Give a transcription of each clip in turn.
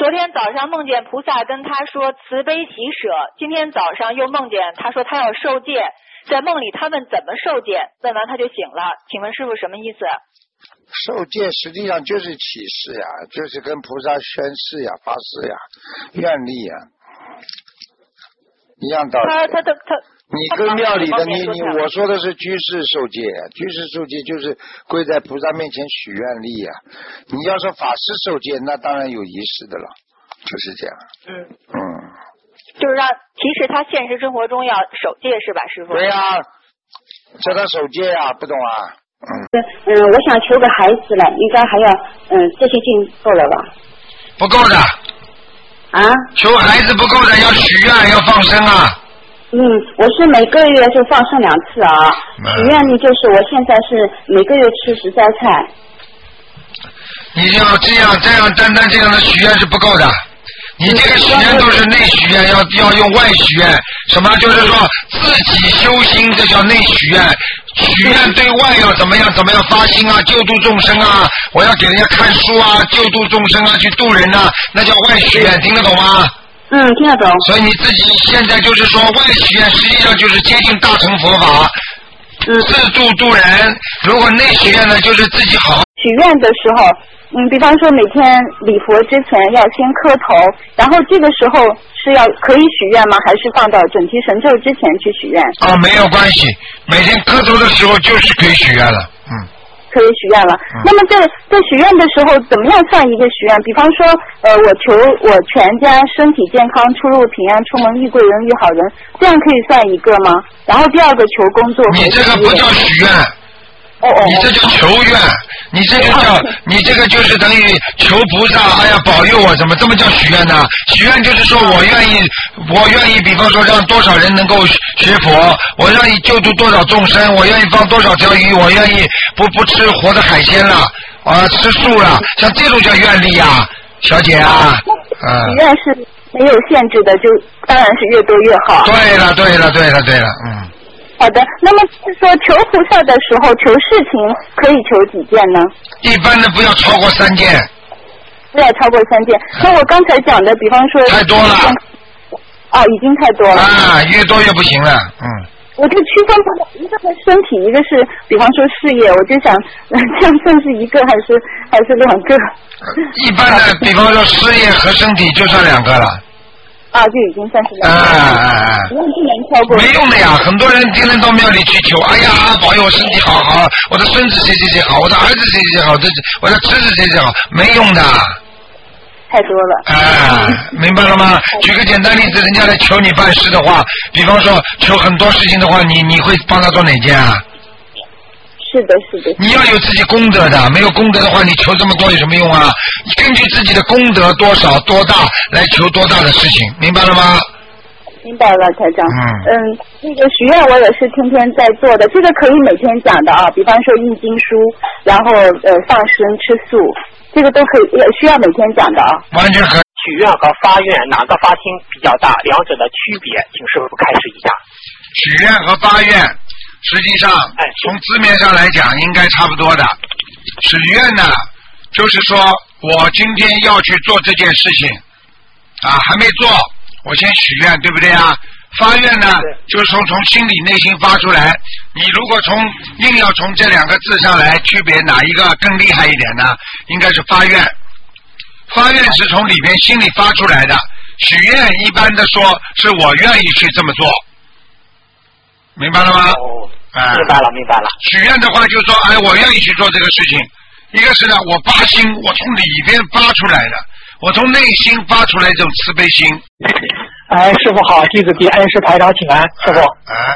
昨天早上梦见菩萨跟他说慈悲喜舍，今天早上又梦见他说他要受戒，在梦里他问怎么受戒，问完他就醒了，请问师父什么意思？ 受戒实际上就是启示呀，就是跟菩萨宣誓呀、发誓呀、愿力呀，一样道理。你跟庙里的我说的是居士受戒，居士受戒就是跪在菩萨面前许愿力呀。你要说法师受戒，那当然有仪式的了，就是这样。 就是让提示他现实生活中要守戒是吧，师父？ 对呀，叫他守戒呀，不懂啊？ 我想求个孩子了，应该还要这些经够了吧？ 不够的。 啊？ 求孩子不够的，要许愿，要放生啊。 我是每个月就放生2次啊。许愿力就是我现在是每个月吃10斋菜。 你要这样单单这样的许愿是不够的。你这个许愿都是内许愿，要用外许愿。什么？就是说自己修心，这叫内许愿。许愿对外要怎么样发心啊，救度众生啊，我要给人家看书啊，救度众生啊，去度人啊，那叫外许愿，听得懂吗？ 听得懂。 所以你自己现在就是说外许愿，实际上就是接近大乘佛法，自度人。如果内许愿呢，就是自己好。 许愿的时候，比方说每天礼佛之前要先磕头，然后这个时候是可以许愿吗？还是放到准提神咒之前去许愿？ 没有关系，每天磕头的时候就是可以许愿了。 可以许愿了。那么在许愿的时候，怎么样算一个许愿？比方说，我求我全家身体健康，出入平安，出门遇贵人遇好人，这样可以算一个吗？然后第二个求工作。 你这个不叫许愿。你这叫求愿，你这个就是等于求菩萨，哎呀保佑我，怎么这么叫许愿呢？许愿就是说我愿意，比方说让多少人能够学佛，我愿意救度多少众生，我愿意放多少条鱼，我愿意不吃活的海鲜了，吃素了，像这种叫愿力啊，小姐啊。 许愿是没有限制的，就当然是越多越好。 对了， 好的，那么是说求菩萨的时候，求事情可以求几件呢？ 一般的不要超过3件。 不要超过3件。那我刚才讲的，比方说太多了。 已经太多了。 越多越不行了。 我就区分不了，一个是身体，一个是比方说事业，我就想这样算是一个还是2个？ 一般的，比方说事业和身体就算2个了。 就已经算是2个。不能超过。 没用的呀，很多人天天到庙里去求，哎呀，保佑我身体好，我的孙子谁好，我的儿子谁好，我的侄子谁好，没用的。 太多了。 明白了吗？举个简单例子，人家来求你办事的话，比方说求很多事情的话，你会帮他做哪件啊？ 是的。 你要有自己功德的，没有功德的话，你求这么多有什么用啊？你根据自己的功德多少多大来求多大的事情，明白了吗？ 明白了，台长。那个许愿我也是天天在做的，这个可以每天讲的啊。比方说印经书，然后放生吃素，这个都可以，也需要每天讲的啊。 完全可以。 许愿和发愿哪个发心比较大？两者的区别，请师父开示一下。 许愿和发愿实际上从字面上来讲应该差不多的。许愿呢就是说我今天要去做这件事情还没做，我先许愿，对不对啊？发愿呢就是从心里内心发出来，你如果硬要从这2个字上来区别哪一个更厉害一点呢？应该是发愿。发愿是从里边心里发出来的，许愿一般的说是我愿意去这么做，明白了吗？ 明白了。 许愿的话就是说，我愿意去做这个事情。一个是呢，我发心，我从里边发出来的，我从内心发出来这种慈悲心。 师父好，弟子给恩师台长请安，师父。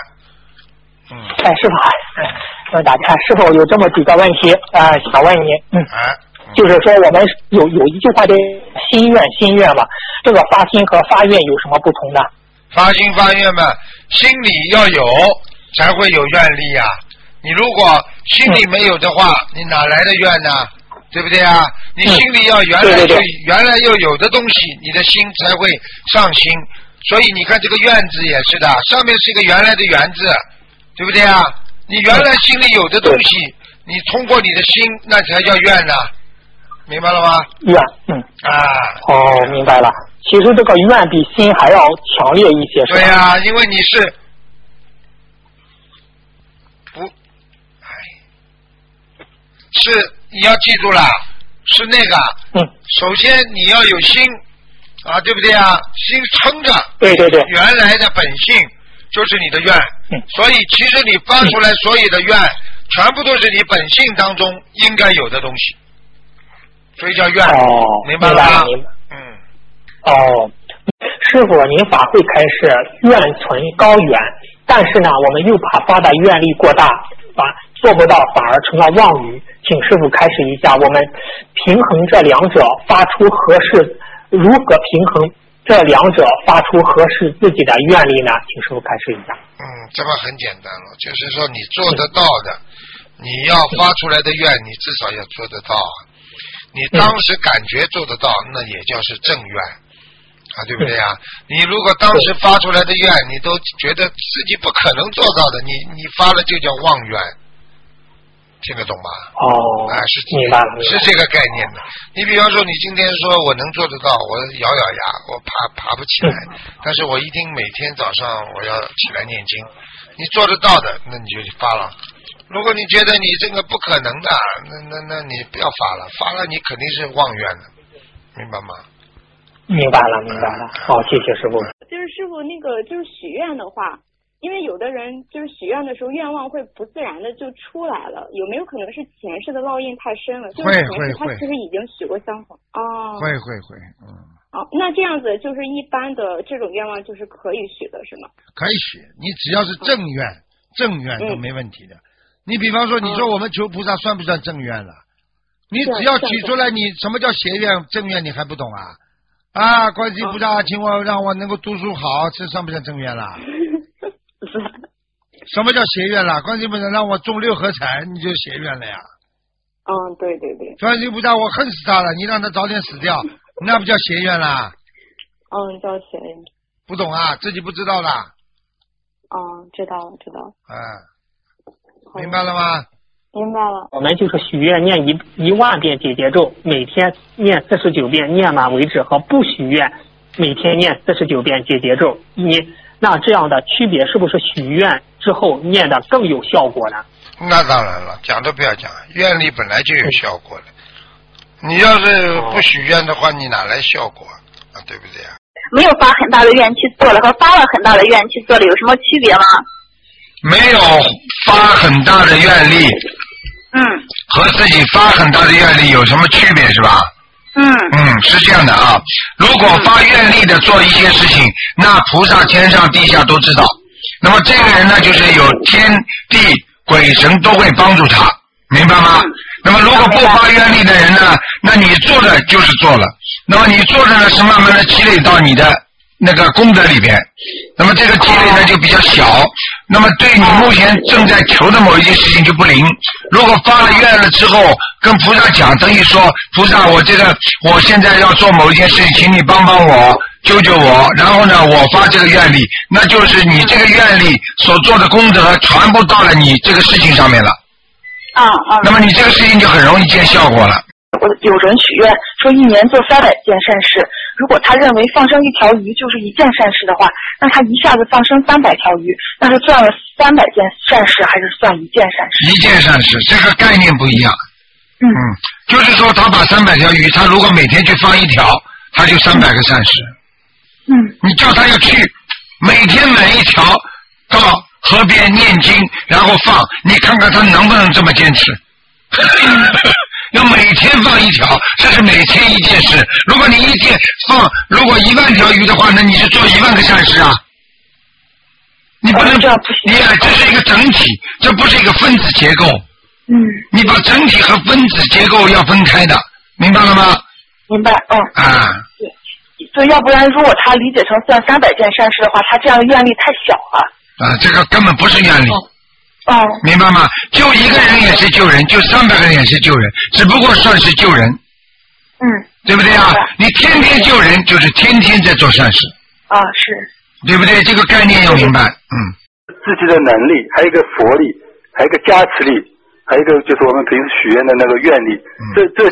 师父，打电话，师父有这么几个问题想问你。就是说我们有一句话的心愿嘛，这个发心和发愿有什么不同呢？ 发心发愿嘛，心里要有才会有愿力啊。你如果心里没有的话，你哪来的愿呢？对不对啊？你心里要原来要有的东西，你的心才会上心。所以你看这个愿字也是的，上面是一个原来的原字，对不对啊？你原来心里有的东西，你通过你的心，那才叫愿呢。 明白了吗？ 愿，哦，明白了。其实这个愿比心还要强烈一些，是吧？ 对呀，因为你是你要记住了，是那个，首先你要有心啊，对不对啊？心撑着， 对， 原来的本性就是你的愿，所以其实你发出来所有的愿，全部都是你本性当中应该有的东西，所以叫愿，明白了吗？ 师傅，您法会开示愿存高远，但是呢，我们又怕发的愿力过大，做不到反而成了妄语，请师傅开示一下，我们平衡这两者，发出合适，如何平衡这两者发出合适自己的愿力呢？请师傅开示一下。 这么很简单了，就是说你做得到的，你要发出来的愿，你至少要做得到。你当时感觉做得到，那也叫是正愿啊，对不对啊？你如果当时发出来的愿，你都觉得自己不可能做到的，你发了就叫妄愿。听得懂吗？是这个概念的。你比方说，你今天说我能做得到，我咬咬牙，我爬不起来，但是我一定每天早上我要起来念经。你做得到的，那你就发了。如果你觉得你这个不可能的，那你不要发了，发了你肯定是妄愿的，明白吗？ 明白了。好，谢谢师傅。 就是师傅那个就是许愿的话。因为有的人就是许愿的时候愿望会不自然的就出来了，有没有可能是前世的烙印太深了？就是前世他其实已经许过相同。 会。 那这样子就是一般的这种愿望就是可以许的是吗？ 可以许，你只要是正愿都没问题的。你比方说，你说我们求菩萨算不算正愿了？你只要提出来，你什么叫邪愿正愿你还不懂啊？观世音菩萨请我让我能够读书好，这算不算正愿了？什么叫邪愿了？观世音菩萨让我中6合彩，你就邪愿了呀。 对。 观世音菩萨，我恨死他了，你让他早点死掉，那不叫邪愿啦。 叫邪愿。 不懂啊？自己不知道的。 知道了。 明白了吗？ 明白了。 我们就是许愿念1万遍解结咒，每天念49遍，念满为止，和不许愿每天念49遍解结咒，那这样的区别是不是许愿之后念的更有效果呢？ 那当然了，讲都不要讲，愿力本来就有效果的。你要是不许愿的话，你哪来效果啊？对不对啊？ 没有发很大的愿去做了和发了很大的愿去做了有什么区别吗？ 没有发很大的愿力，和自己发很大的愿力有什么区别是吧？是这样的啊。如果发愿力的做一些事情，那菩萨天上地下都知道。那么这个人呢，就是有天地鬼神都会帮助他，明白吗？那么如果不发愿力的人呢，那你做的就是做了，那么你做的呢是慢慢的积累到你的那个功德里边，那么这个积累呢就比较小，那么对你目前正在求的某一件事情就不灵。如果发了愿了之后跟菩萨讲，等于说菩萨我现在要做某一件事情，请你帮帮我救救我，然后呢我发这个愿力，那就是你这个愿力所做的功德全部到了你这个事情上面了。那么你这个事情就很容易见效果了。 有人许愿说1年做300件善事，如果他认为放生1条鱼就是1件善事的话，那他一下子放生300条鱼，那是算了300件善事还是算1件善事 ？1件善事，这个概念不一样。就是说他把300条鱼，他如果每天去放1条，他就300个善事。你叫他要去每天买1条到河边念经，然后放，你看看他能不能这么坚持？要每天放1条，这是每天1件事。如果你一天放，如果1万条鱼的话，那你是做1万个善事啊。你不能这样，这是一个整体，这不是一个分子结构。你把整体和分子结构要分开的，明白了吗？ 明白。所以要不然如果他理解成算300件善事的话，他这样的愿力太小了。 这个根本不是愿力。明白吗？救1个人也是救人，救300个人也是救人，只不过算是救人。对不对啊？你天天救人，就是天天在做善事。 是。对不对？这个概念要明白。 自己的能力，还有一个佛力，还有一个加持力，还有一个就是我们平时许愿的那个愿力。这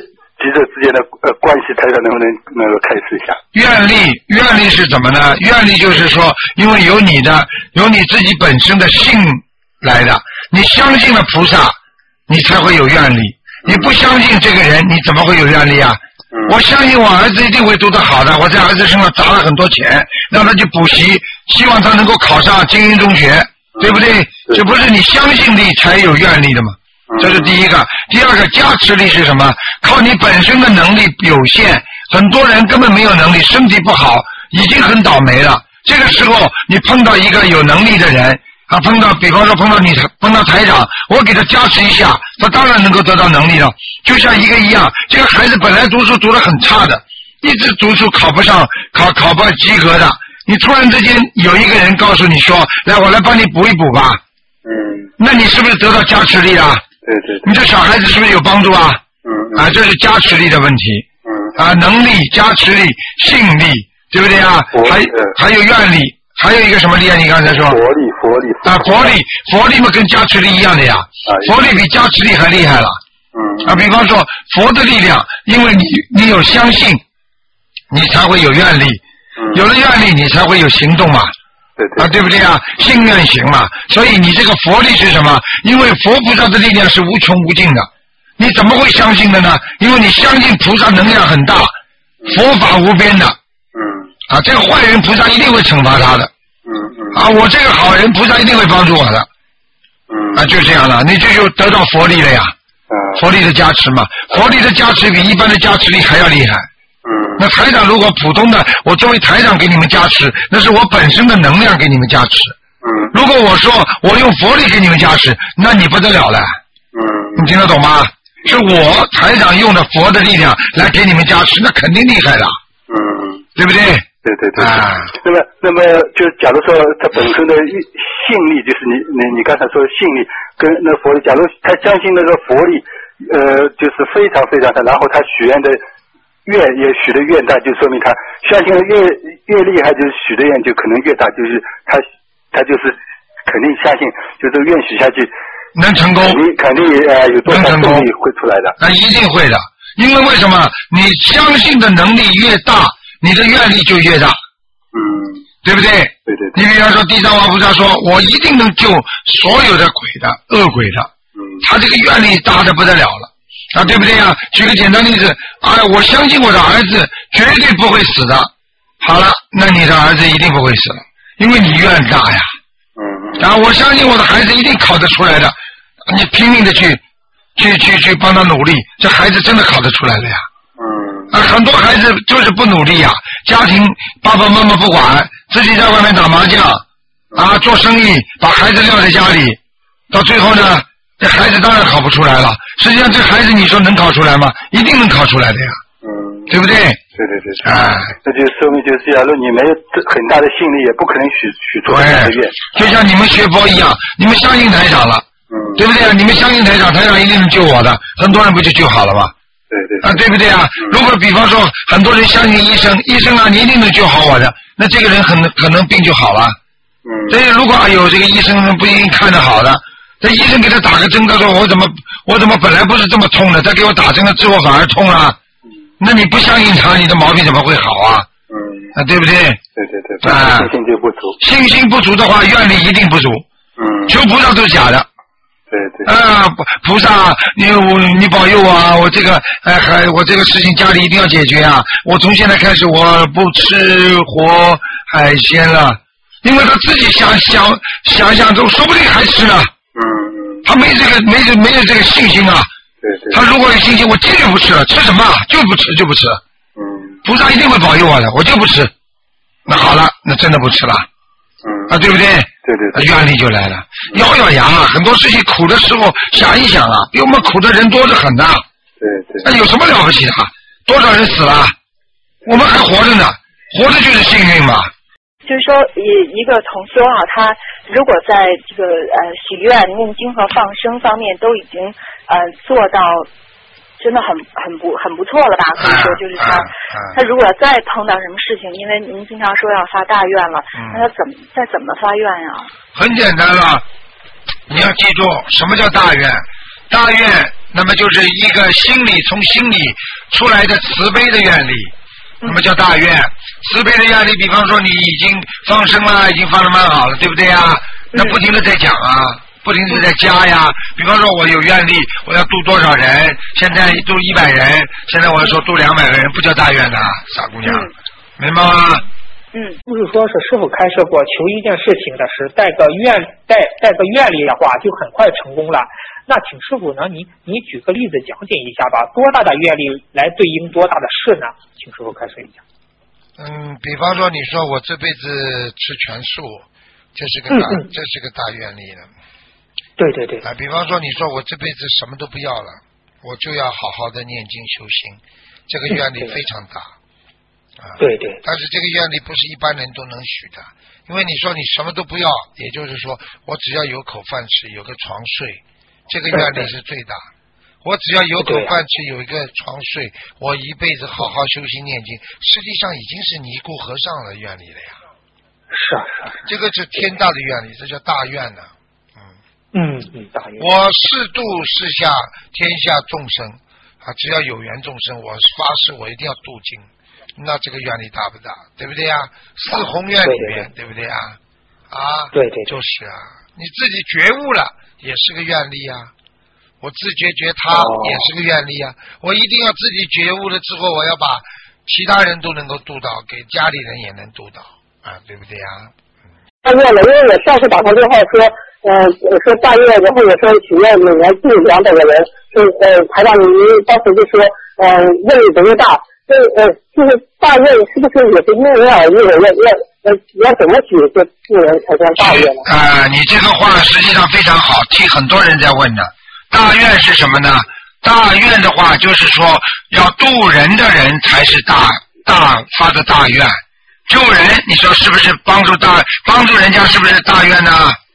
几者之间的关系，台长能不能够开示一下？ 愿力是怎么呢？愿力就是说，因为有你自己本身的性来的，你相信了菩萨，你才会有愿力。你不相信这个人，你怎么会有愿力啊？我相信我儿子一定会读得好的，我在儿子身上砸了很多钱，让他去补习，希望他能够考上精英中学，对不对？这不是你相信力才有愿力的吗？这是第一个。第二个，加持力是什么？靠你本身的能力有限，很多人根本没有能力，身体不好，已经很倒霉了。这个时候你碰到一个有能力的人啊，比方说碰到台长，我给他加持一下，他当然能够得到能力了。就像一个一样，这个孩子本来读书读得很差的，一直读书考不上，考不及格的，你突然之间有一个人告诉你说，来，我来帮你补一补吧。那你是不是得到加持力了？ 对。 你这小孩子是不是有帮助啊？这是加持力的问题。能力、加持力、信力，对不对啊？还有愿力，还有一个什么力啊？你刚才说？佛力嘛，跟加持力一样的呀。佛力比加持力还厉害了。比方说佛的力量，因为你有相信，你才会有愿力。有了愿力，你才会有行动嘛。对不对啊？信愿行嘛。所以你这个佛力是什么？因为佛菩萨的力量是无穷无尽的，你怎么会相信的呢？因为你相信菩萨能量很大，佛法无边的。这个坏人菩萨一定会惩罚他的。我这个好人菩萨一定会帮助我的。就这样了，你这就得到佛力了呀。佛力的加持嘛，佛力的加持比一般的加持力还要厉害。那台长如果普通的，我作为台长给你们加持，那是我本身的能量给你们加持。如果我说我用佛力给你们加持，那你不得了了。你听得懂吗？是我台长用的佛的力量来给你们加持，那肯定厉害的。对不对？ 对。那么就假如说他本身的信力，就是你刚才说的信力跟那佛力，假如他相信那个佛力，就是非常非常大，然后他许愿的愿也许的愿大，就说明他相信的越厉害，就是许的愿就可能越大，就是他就是肯定相信，就是愿许下去能成功， 肯定有多少动力会出来的。 那一定会的，因为为什么？你相信的能力越大，你的愿力就越大。对不对？ 对。 你比方说地藏王菩萨说，我一定能救所有的恶鬼的。他这个愿力大得不得了了。对不对啊？举个简单例子，我相信我的儿子绝对不会死的。好了，那你的儿子一定不会死了，因为你愿大呀。我相信我的孩子一定考得出来的，你拼命的去帮他努力，这孩子真的考得出来了呀。很多孩子就是不努力呀，家庭爸爸妈妈不管，自己在外面打麻将做生意，把孩子撂在家里，到最后呢，这孩子当然考不出来了。实际上这孩子你说能考出来吗？一定能考出来的呀。对不对？ 对。那就说明就是，假如你没有很大的信力，也不可能许出很大的愿。 就像你们学佛一样，你们相信台长了，对不对啊？你们相信台长一定能救我的，很多人不就救好了吗？对不对啊？如果比方说很多人相信医生你一定能救好我的，那这个人可能病就好了。所以如果有这个医生不一定看得好的，这医生给他打个针，他说我怎么本来不是这么痛的，他给我打针了之后反而痛了，那你不相信他，你的毛病怎么会好啊？对不对？ 对。信心就不足。 信心不足的话，愿力一定不足。求菩萨都是假的。 对。 菩萨，你保佑我，我这个事情家里一定要解决啊！我从现在开始我不吃活海鲜了，因为他自己想都说不定还吃呢。他没有这个信心啊。对。他如果有信心，我坚决不吃了，吃什么就不吃。菩萨一定会保佑我的，我就不吃。那好了，那真的不吃了。对不对？ 对。 愿力就来了，咬牙，很多事情苦的时候想一想比我们苦的人多得很呐。 对。 那有什么了不起的？多少人死了，我们还活着呢，活着就是幸运嘛。 就是说，一个同修他如果在这个许愿、念经和放生方面都已经做到。真的很不错了吧？可以说就是他如果再碰到什么事情，因为您经常说要发大愿了，那他怎么发愿呀？ 很简单了，你要记住什么叫大愿？大愿那么就是一个从心里出来的慈悲的愿力，那么叫大愿。慈悲的愿力，比方说你已经放生了，已经放得蛮好了，对不对啊？那不停的在讲啊，不停的在加呀。比方说我有愿力，我要度多少人，现在度100人，现在我要说度200个人，不叫大愿的，傻姑娘，明白吗？ 就是说是师傅开设过求一件事情的是带个愿力的话就很快成功了。那请师傅呢，你举个例子讲解一下吧，多大的愿力来对应多大的事呢？请师傅开设一下。 比方说你说我这辈子吃全素，这是个大愿力了。 对比方说你说我这辈子什么都不要了，我就要好好的念经修心，这个愿力非常大。 对， 但是这个愿力不是一般人都能许的，因为你说你什么都不要，也就是说我只要有口饭吃，有个床睡，这个愿力是最大。我只要有口饭吃，有一个床睡，我一辈子好好修心念经，实际上已经是尼姑和尚的愿力了呀。 是， 这个是天大的愿力，这叫大愿呢。 大愿。 我誓度世下天下众生只要有缘众生，我发誓我一定要度尽。那这个愿力大不大？对不对呀？四弘愿里面，对不对呀？ 对， 就是啊，你自己觉悟了也是个愿力啊。我自觉他也是个愿力啊。我一定要自己觉悟了之后，我要把其他人都能够度到，给家里人也能度到对不对呀？ 大愿了，因为我上次打通电话说大愿，然后我说许愿每年度200个人，台长您当时就说愿力多大。就是大愿是不是也是因人而异的？要怎么许这度人才算大愿呢？ 你这个话实际上非常好，替很多人在问的。大愿是什么呢？大愿的话就是说要度人的人才是大发的大愿。救人，你说是不是帮助人家是不是大愿呢？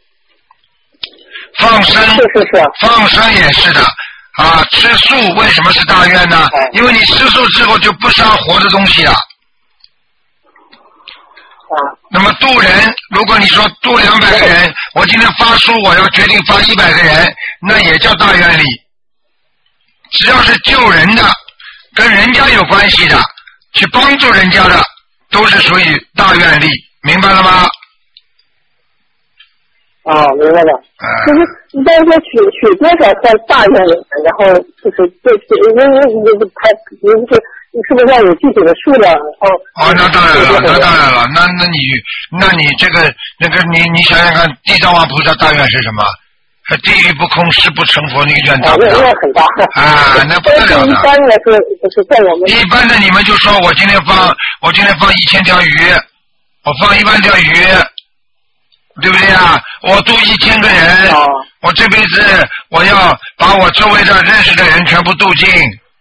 放生也是的。吃素为什么是大愿呢？因为你吃素之后就不伤活的东西了。那么度人，如果你说度200个人，我今天发书，我要决定发100个人，那也叫大愿力。只要是救人的，跟人家有关系的，去帮助人家的，都是属于大愿力，明白了吗？ 明白了。就是一般说取多少算大愿力，然后就是是不是要有具体的数量？ 那当然了，那你这个你想想看，地藏王菩萨大愿是什么？地狱不空，誓不成佛，那个愿大不大？ 愿很大。 那不得了的。 一般来说，就是在我们一般的，你们就说我今天放1000条鱼，我放1万条鱼。对不对啊？我度1000个人，我这辈子我要把我周围的认识的人全部度尽，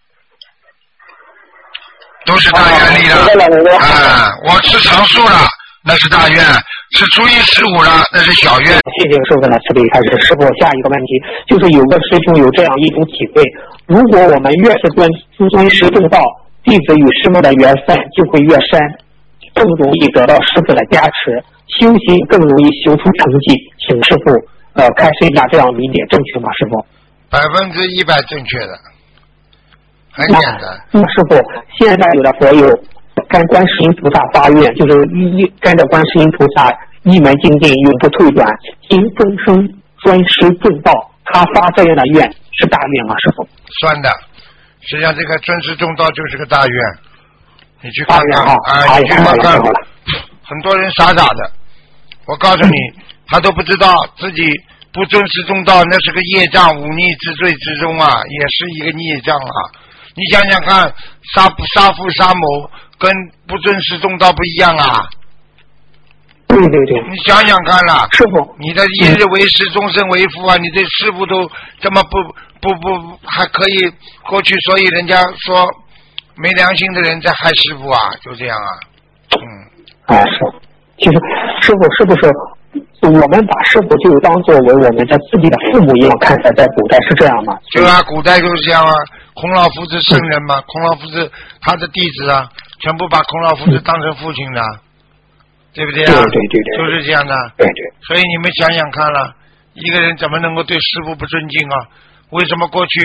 都是大愿力的。我吃长素了，那是大愿；吃初一15了，那是小愿。 谢谢师傅的慈悲开示。师傅，下一个问题就是有个师兄有这样一种体会：如果我们越是尊师重道，弟子与师父的缘分就会越深，更容易得到师父的加持。修行更容易修出成绩，请师傅开示一下这样理解正确吗？师傅 ？100%正确的，很简单。 那师傅，现在有的佛友跟观世音菩萨发愿，就是跟着观世音菩萨一门精进，永不退转，因终生专师重道，他发这样的愿是大愿吗？师傅？ 算的，实际上这个专师重道就是个大愿，你去看看你去看看，很多人傻傻的。我告诉你，他都不知道自己不尊师重道，那是个业障，忤逆之罪之中也是一个孽障你想想看，杀父杀母跟不尊师重道不一样对， 你想想看啦， 师傅， 你的一日为师，终身为父你对师父都这么不还可以过去，所以人家说没良心的人在害师父就这样是。其实师傅是不是我们把师傅就当作为我们的自己的父母一样看待，在古代是这样吗？ 古代就是这样孔老夫子圣人嘛，孔老夫子他的弟子全部把孔老夫子当成父亲的，对不对对， 就是这样的。 对。 所以你们想想看了，一个人怎么能够对师父不尊敬为什么过去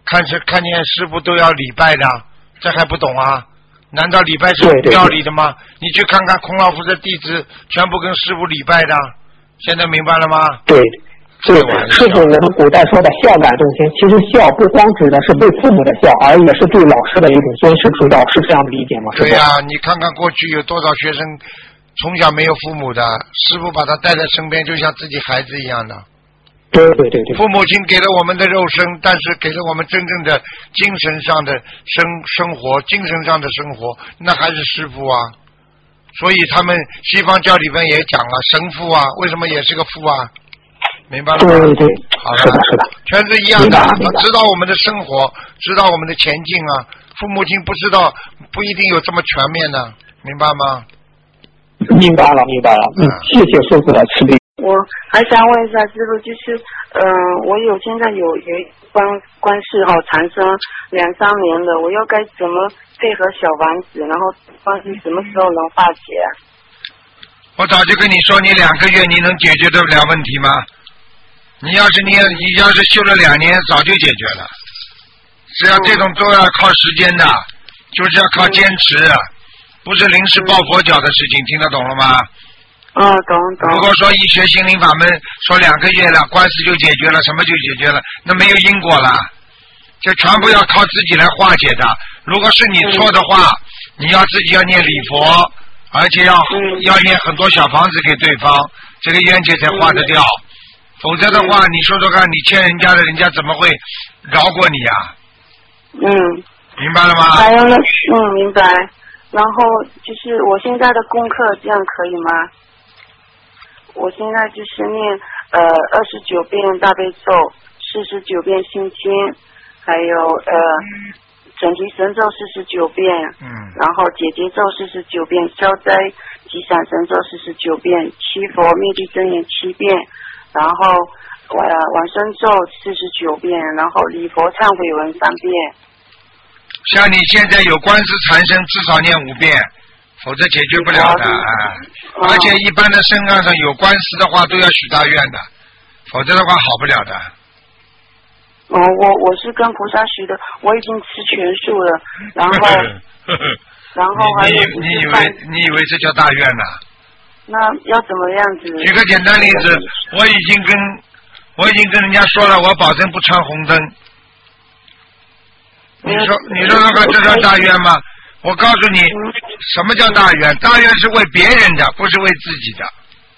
看见师傅都要礼拜的，这还不懂啊？难道礼拜是庙里的吗？你去看看孔老夫的弟子，全部跟师傅礼拜的，现在明白了吗？ 对，师傅，我们古代说的孝感动心，其实孝不光指的是对父母的孝，而也是对老师的一种尊师重教，是这样的理解吗？ 对呀，你看看过去有多少学生从小没有父母的，师傅把他带在身边，就像自己孩子一样的。 对。 父母亲给了我们的肉身，但是给了我们真正的精神上的生活，精神上的生活，那还是师父啊。所以他们西方教里面也讲了，神父啊，为什么也是个父啊？明白了吗？ 对， 好了， 是的， 全是一样的。知道我们的生活，知道我们的前进啊。父母亲不知道，不一定有这么全面的，明白吗？ 明白了。谢谢师父的慈悲。 我还想问一下师傅，就是我现在有官司缠生2-3年的，我又该怎么配合小房子，然后官司什么时候能化解？ 我早就跟你说，你2个月你能解决得了问题吗？你要是修了2年，早就解决了。只要这种都要靠时间的，就是要靠坚持，不是临时抱佛脚的事情，听得懂了吗？ 懂。 如果说一学心灵法门，说2个月了，官司就解决了，什么就解决了，那没有因果了，这全部要靠自己来化解的。如果是你错的话，你要自己要念礼佛，而且要念很多小房子给对方，这个冤结才化得掉。否则的话，你说说看，你欠人家的，人家怎么会饶过你啊？明白了吗？ 还有呢，明白。然后就是我现在的功课，这样可以吗？我现在就是念29遍大悲咒，49遍心经，还有准提神咒49遍，然后解结咒49遍，消灾吉祥神咒49遍，七佛灭地真言7遍，然后往生咒49遍，然后礼佛忏悔文3遍。 像你现在有官司缠身，至少念5遍，否则解决不了的。而且一般的身上有官司的话，都要许大愿的，否则的话好不了的。 我是跟菩萨许的，我已经吃全素了，然后还有你以为这叫大愿呐？ 那要怎么样子？ 举个简单例子，我已经跟人家说了，我保证不穿红灯。你说这叫大愿吗？我告诉你，什么叫大愿？大愿是为别人的，不是为自己的。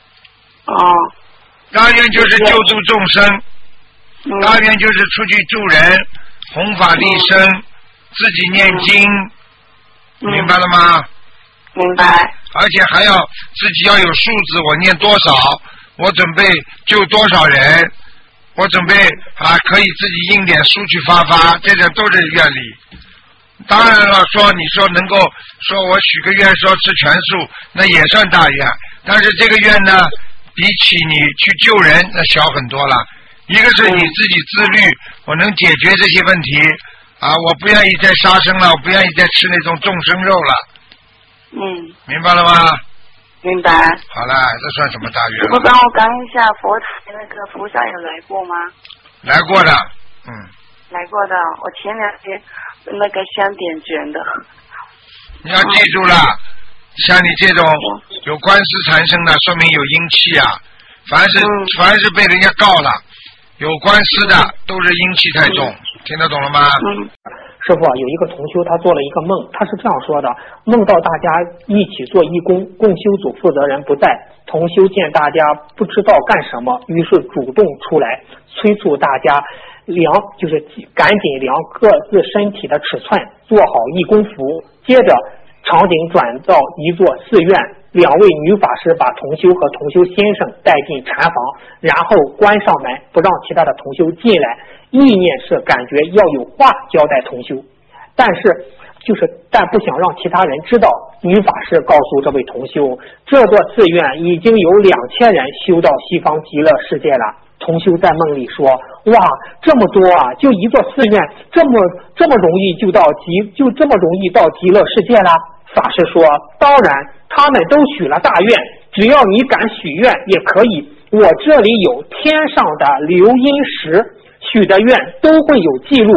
大愿就是救助众生，大愿就是出去助人，弘法利生，自己念经，明白了吗？ 明白。 而且还要自己要有数字，我念多少，我准备救多少人，我准备可以自己印点书去发，这点都是愿力。当然了，你说能够说我许个愿说吃全素，那也算大愿，但是这个愿呢，比起你去救人那小很多了。一个是你自己自律，我能解决这些问题我不愿意再杀生了，我不愿意再吃那种众生肉了。明白了吗？ 明白。 好了，这算什么大愿？ 我帮我讲一下佛台那个菩萨有来过吗？ 来过的。 来过的，我前2天那个香点卷的。 你要记住了，像你这种有官司缠身的，说明有阴气啊。凡是被人家告了，有官司的都是阴气太重，听得懂了吗？ 师傅有一个同修，他做了一个梦，他是这样说的：梦到大家一起做义工，共修组负责人不在，同修见大家不知道干什么，于是主动出来催促大家就是赶紧量各自身体的尺寸，做好义工服。接着场景转到一座寺院，2位女法师把同修和同修先生带进禅房，然后关上门，不让其他的同修进来。意念是感觉要有话交代同修，但不想让其他人知道。女法师告诉这位同修，这座寺院已经有2000人修到西方极乐世界了。同修在梦里说：哇，这么多啊，就一座寺院这么容易就这么容易到极乐世界了。法师说：当然，他们都许了大愿，只要你敢许愿也可以，我这里有天上的留音石，许的愿都会有记录。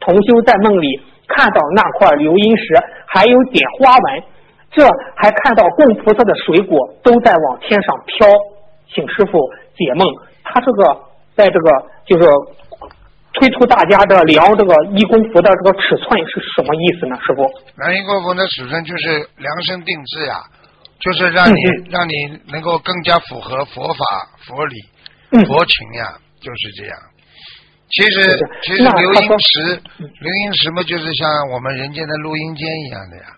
同修在梦里看到那块流音石还有点花纹，这还看到供菩萨的水果都在往天上飘，请师父解梦。他这个在这个就是推出大家的量这个1公分的这个尺寸是什么意思呢？师傅， 量1公分的尺寸就是量身定制呀，就是让你能够更加符合佛法佛理佛情呀，就是这样。其实流音石嘛，就是像我们人间的录音间一样的呀。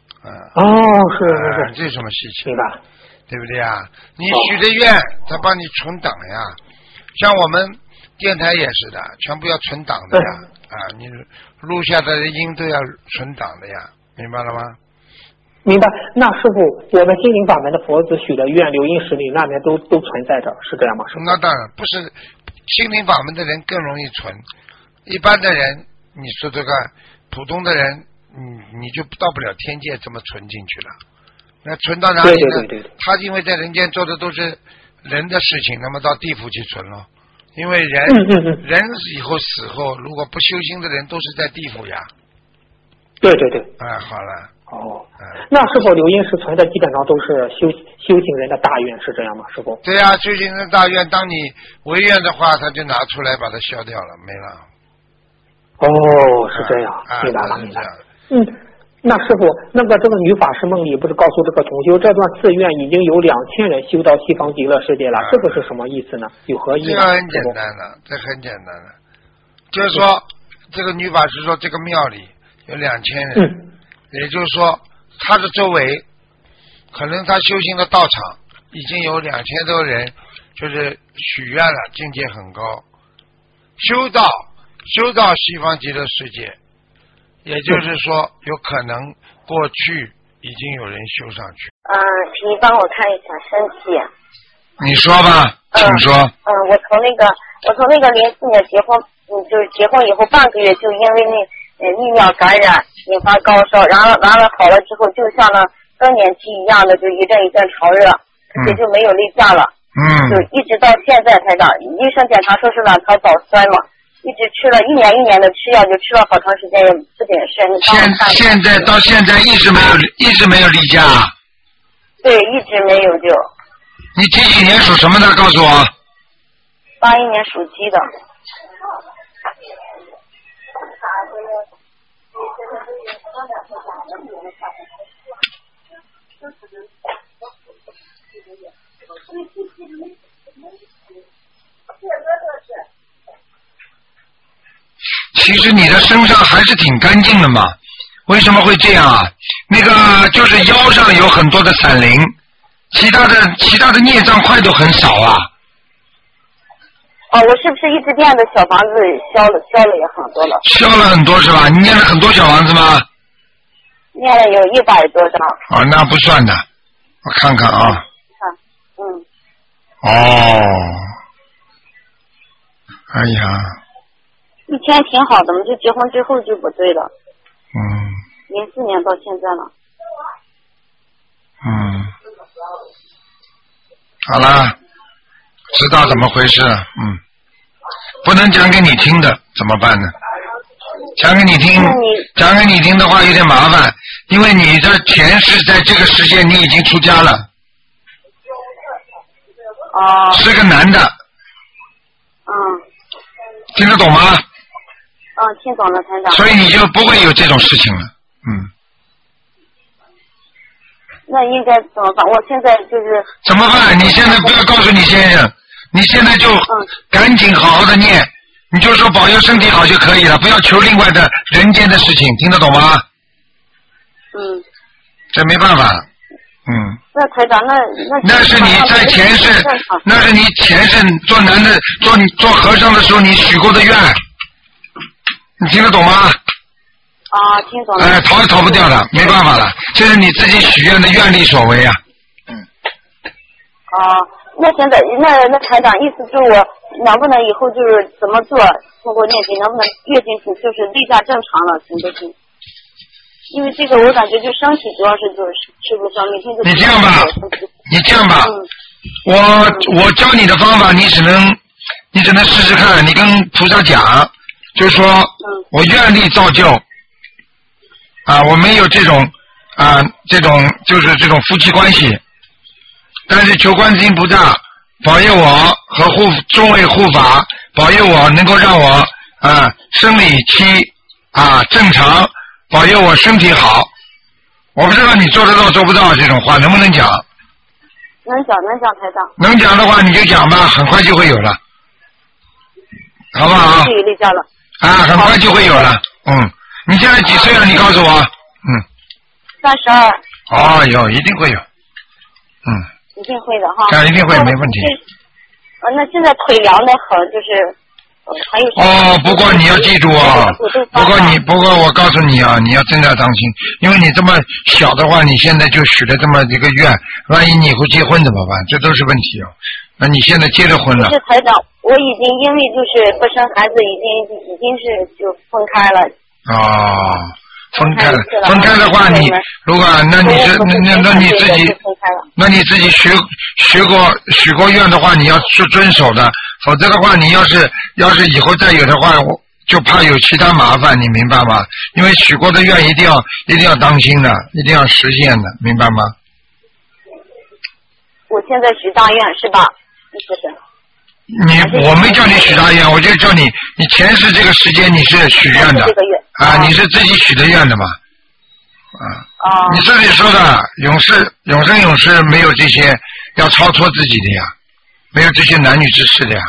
是，这什么事情？对不对呀？你许的愿，他帮你存档呀。像我们电台也是的，全部要存档的呀。你录下的音都要存档的呀，明白了吗？ 明白。那师傅，我们心灵法门的佛子许的愿，流音石里那边都存在着，是这样吗？ 那当然不是，心灵法门的人更容易存，一般的人，你说这个普通的人，你就到不了天界，这么存进去了。那存到哪里呢？ 对。 他因为在人间做的都是人的事情，那么到地府去存了。因为人以后死后，如果不修心的人都是在地府呀。 对。 好了。 那是否流音石存的基本上都是修行人的大愿，是这样吗？师傅？ 对呀，修行人的大愿，当你违愿的话，他就拿出来把它消掉了，没了。 是这样，明白了。那师傅，这个女法师梦里不是告诉这个同修，这段自愿已经有2000人修到西方极乐世界了，这个是什么意思呢？有何意义？ 这很简单的，就是说，这个女法师说，这个庙里有2000人，也就是说，她的周围，可能她修行的道场已经有2000多人，就是许愿了，境界很高，修到西方极乐世界。也就是说，有可能过去已经有人修上去。 请你帮我看一下身体。 你说吧，请说。 我从那个04年结婚，就是结婚以后半个月就因为泌尿感染引发高烧，然后完了好了之后，就像那更年期一样的，就一阵一阵潮热，而且就没有例假了。就一直到现在才长，医生检查说是卵巢早衰嘛。一直吃了一年的吃药，就吃了好长时间也不顶事。 现在到现在一直没有例假。 对，一直没有就。 你几年属什么的？告诉我。 81年属鸡的。 其实你的身上还是挺干净的嘛，为什么会这样啊？那个就是腰上有很多的闪灵，其他的孽障块都很少啊。 我是不是一直念的小房子消了也很多了？ 消了很多是吧？你念了很多小房子吗？ 念了有100多张。 那不算的，我看看啊。哎呀。 以前挺好的，就结婚之后就不对了。04年到现在了。 好了，知道怎么回事。不能讲给你听的，怎么办呢？讲给你听的话有点麻烦，因为你的前世在这个世界你已经出家了。是个男的。听得懂吗？ 听懂了，台长。 所以你就不会有这种事情了。 那应该怎么办？我现在就是怎么办？你现在不要告诉你先生，你现在就赶紧好好的念，你就说保佑身体好就可以了，不要求另外的人间的事情，听得懂吗？这没办法。 那台长， 那是你在前世，那是你前世做男的做和尚的时候你许过的愿，你听得懂吗？ 听懂了。 逃也逃不掉的，没办法了，这是你自己许愿的愿力所为啊。 那现在那台长意思就是我能不能以后就是怎么做，通过念经能不能月经就是例假正常了，行不行？因为这个我感觉就身体主要是就是吃不上，每天就。 你这样吧，我教你的方法，你只能试试看，你跟菩萨讲， 就是说我愿力造就啊，我没有这种就是这种夫妻关系，但是求观世音菩萨保佑我和众位护法保佑我能够让我生理期正常，保佑我身体好。我不知道你做得到做不到这种话，能不能讲？ 能讲台长。 能讲的话你就讲吧，很快就会有了，好不好？ 注意力教了。 很快就会有了。你现在几岁了？你告诉我。 32。 哦哟，一定会有。 一定会的哈。 一定会，没问题。 那现在腿凉得很，就是还有。 不过你要记住不过我告诉你啊，你要真的要当心，因为你这么小的话，你现在就许了这么一个愿，万一你以后结婚怎么办？这都是问题哦。那你现在结了婚了？ 是台长，我已经因为就是不生孩子，已经是就分开了。 分开的话，你如果那你自己许过愿的话，你要去遵守的，否则的话，你要是以后再有的话，我就怕有其他麻烦，你明白吗？因为许过的愿一定要当心的，一定要实现的，明白吗？ 我现在许大愿是吧？意思是。 我没叫你许大愿，我就叫你前世这个时间你是许愿的你是自己许的愿的嘛你自己说的永生永世没有这些要超脱自己的呀，没有这些男女之事的呀，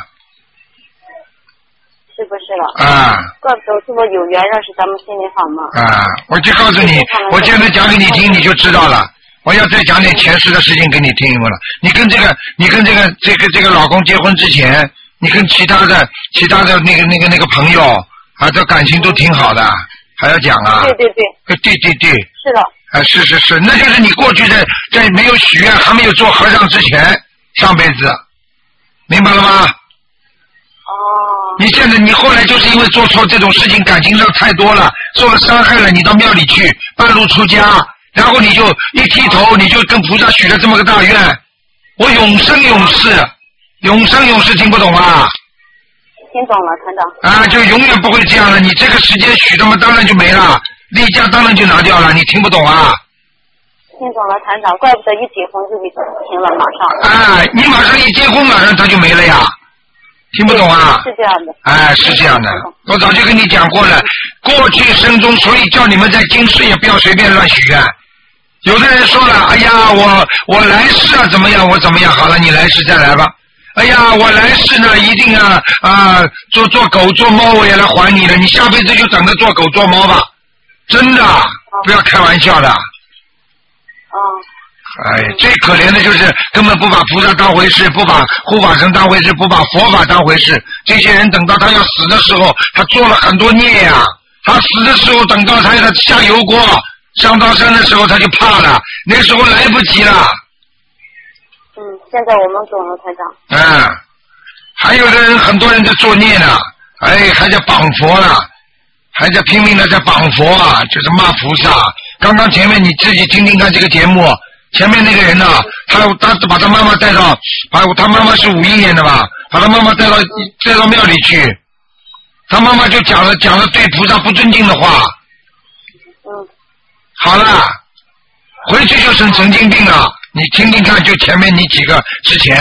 是不是了？怪不得这么有缘认识咱们心灵法嘛。 我就告诉你，我现在讲给你听你就知道了。我要再讲点前世的事情给你听了。你跟这个老公结婚之前，你跟其他的那个朋友这感情都挺好的，还要讲啊？ 对。是的。 是，那就是你过去在没有许愿还没有做和尚之前，上辈子，明白了吗？你后来就是因为做错这种事情，感情上太多了，受了伤害了，你到庙里去半路出家。然后你就一剃头，你就跟菩萨许了这么个大愿，我永生永世，听不懂啊？ 听懂了，台长。 就永远不会这样了。你这个时间许的嘛，当然就没了，例假当然就拿掉了，你听不懂啊？ 听懂了，台长，怪不得一结婚就停了，马上。你马上一结婚，马上他就没了呀，听不懂啊？ 是这样的。 是这样的，我早就跟你讲过了，过去生中，所以叫你们在今世也不要随便乱许愿。有的人说了，哎呀，我来世怎么样，我怎么样，好了，你来世再来吧。哎呀，我来世呢一定做狗做猫我也来还你了，你下辈子就等着做狗做猫吧，真的，不要开玩笑的。最可怜的就是根本不把菩萨当回事，不把护法神当回事，不把佛法当回事。这些人等到他要死的时候，他做了很多孽呀，他死的时候等到他下油锅上刀山的时候他就怕了，那时候来不及了。 现在我们懂了，台长。 还有的人，很多人在作孽呢，还在绑佛呢，还在拼命的在绑佛就是骂菩萨。刚刚前面你自己听听看这个节目，前面那个人呢，他把他妈妈带到，他妈妈是51年的吧，把他妈妈带到庙里去，他妈妈就讲了对菩萨不尊敬的话。好了，回去就成神经病了。你听听看，就前面你几个之前。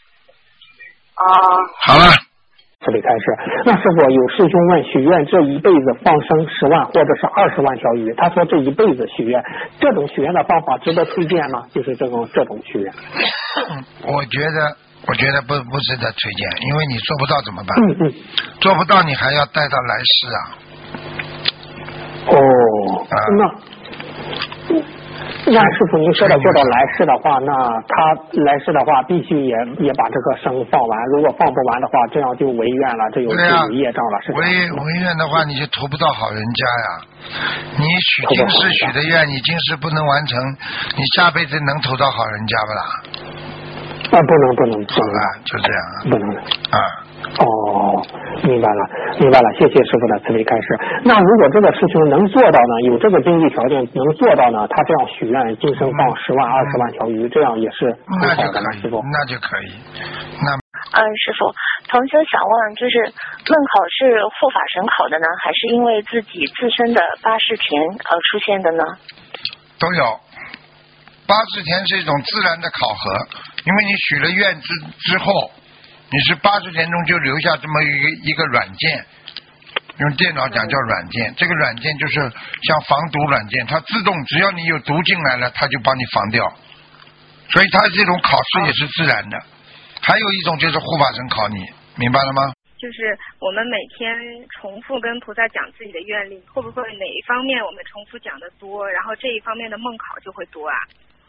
好了。 这里开始，那师傅有师兄问，许愿这一辈子放生10万或者是20万条鱼，他说这一辈子许愿，这种许愿的方法值得推荐吗？就是这种许愿。 我觉得不值得推荐，因为你做不到怎么办？做不到你还要带到来世啊。 那师傅您说的做到来世的话，那他来世的话必须也把这个生放完，如果放不完的话，这样就违愿了，这有业障了，是吧？ 违愿的话你就投不到好人家呀。你许今世许的愿，你今世不能完成，你下辈子能投到好人家不啦？ 不能。 好了，就这样。 不能。明白了，谢谢师傅的慈悲开示。那如果这个事情能做到呢，有这个经济条件能做到呢，他这样许愿今生放10万20万条鱼，这样也是很好的，师傅。 那就可以。 师傅，同学想问，就是梦考是护法神考的呢，还是因为自己自身的八识田而出现的呢？ 都有。八识田是一种自然的考核，因为你许了愿之后，你是八识田中就留下这么一个软件，用电脑讲叫软件，这个软件就是像防毒软件，它自动只要你有毒进来了，它就帮你防掉，所以它这种考试也是自然的。还有一种就是护法神考你，明白了吗？ 就是我们每天重复跟菩萨讲自己的愿力，会不会哪一方面我们重复讲的多，然后这一方面的梦考就会多啊？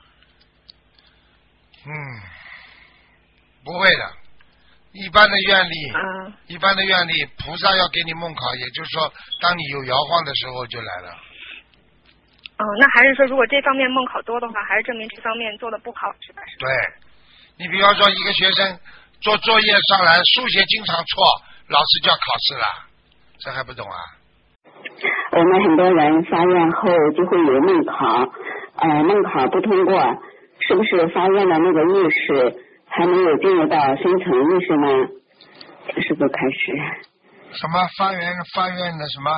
不会的。一般的愿力，一般的愿力，菩萨要给你梦考，也就是说，当你有摇晃的时候就来了。 那还是说，如果这方面梦考多的话，还是证明这方面做的不好，是吧？ 对，你比方说一个学生做作业上来，数学经常错，老师就要考试了，这还不懂啊？ 我们很多人发愿后就会有梦考，梦考不通过，是不是发愿的那个意识还没有进入到深层意识呢？是不是开始？ 什么发愿的什么？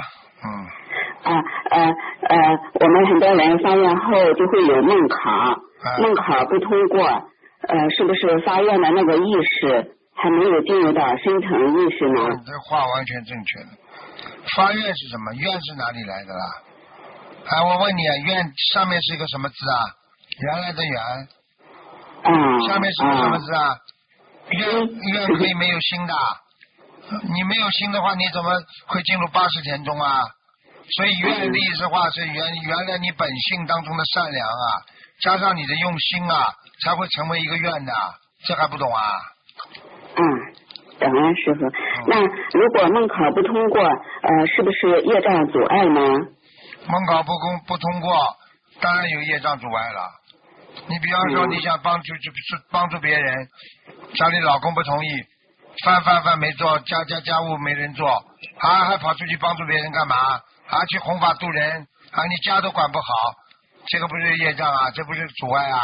我们很多人发愿后就会有梦考，梦考不通过，是不是发愿的那个意识还没有进入到深层意识呢？ 这话完全正确的。发愿是什么？愿是哪里来的啦？我问你啊，愿上面是一个什么字啊？原来的原。下面是个什么字啊？愿可以没有心的，你没有心的话，你怎么会进入八识田中啊？所以愿的意思话是原来你本性当中的善良啊，加上你的用心啊，才会成为一个愿的，这还不懂啊？ 懂了，师傅。那如果梦考不通过，是不是业障阻碍呢？ 梦考不通过，当然有业障阻碍了。你比方说你想帮助别人，家里老公不同意，饭没做，家务没人做，还跑出去帮助别人干嘛？去弘法度人，你家都管不好，这个不是业障啊，这不是阻碍啊。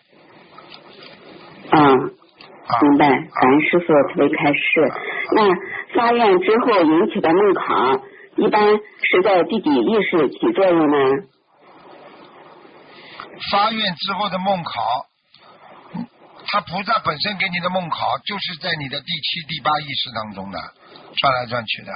明白，感恩师父慈悲开示。那发愿之后引起的梦考，一般是在第几意识起作用呢？ 发愿之后的梦考，他菩萨本身给你的梦考，就是在你的第7、第8意识当中的，转来转去的。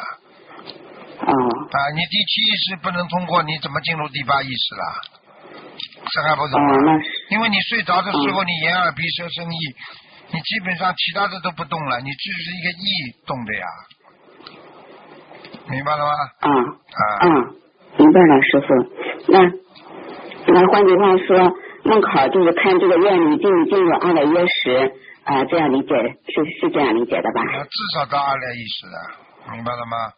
你第7意识不能通过，你怎么进入第8意识了？这还不懂啊？因为你睡着的时候，你眼耳鼻舌身意，你基本上其他的都不动了，你只是一个意动的呀，明白了吗？ 明白了，师父。那换句话说，梦考就是看这个愿力进入阿赖耶识这样理解，是这样理解的吧？ 至少到阿赖耶识的，明白了吗？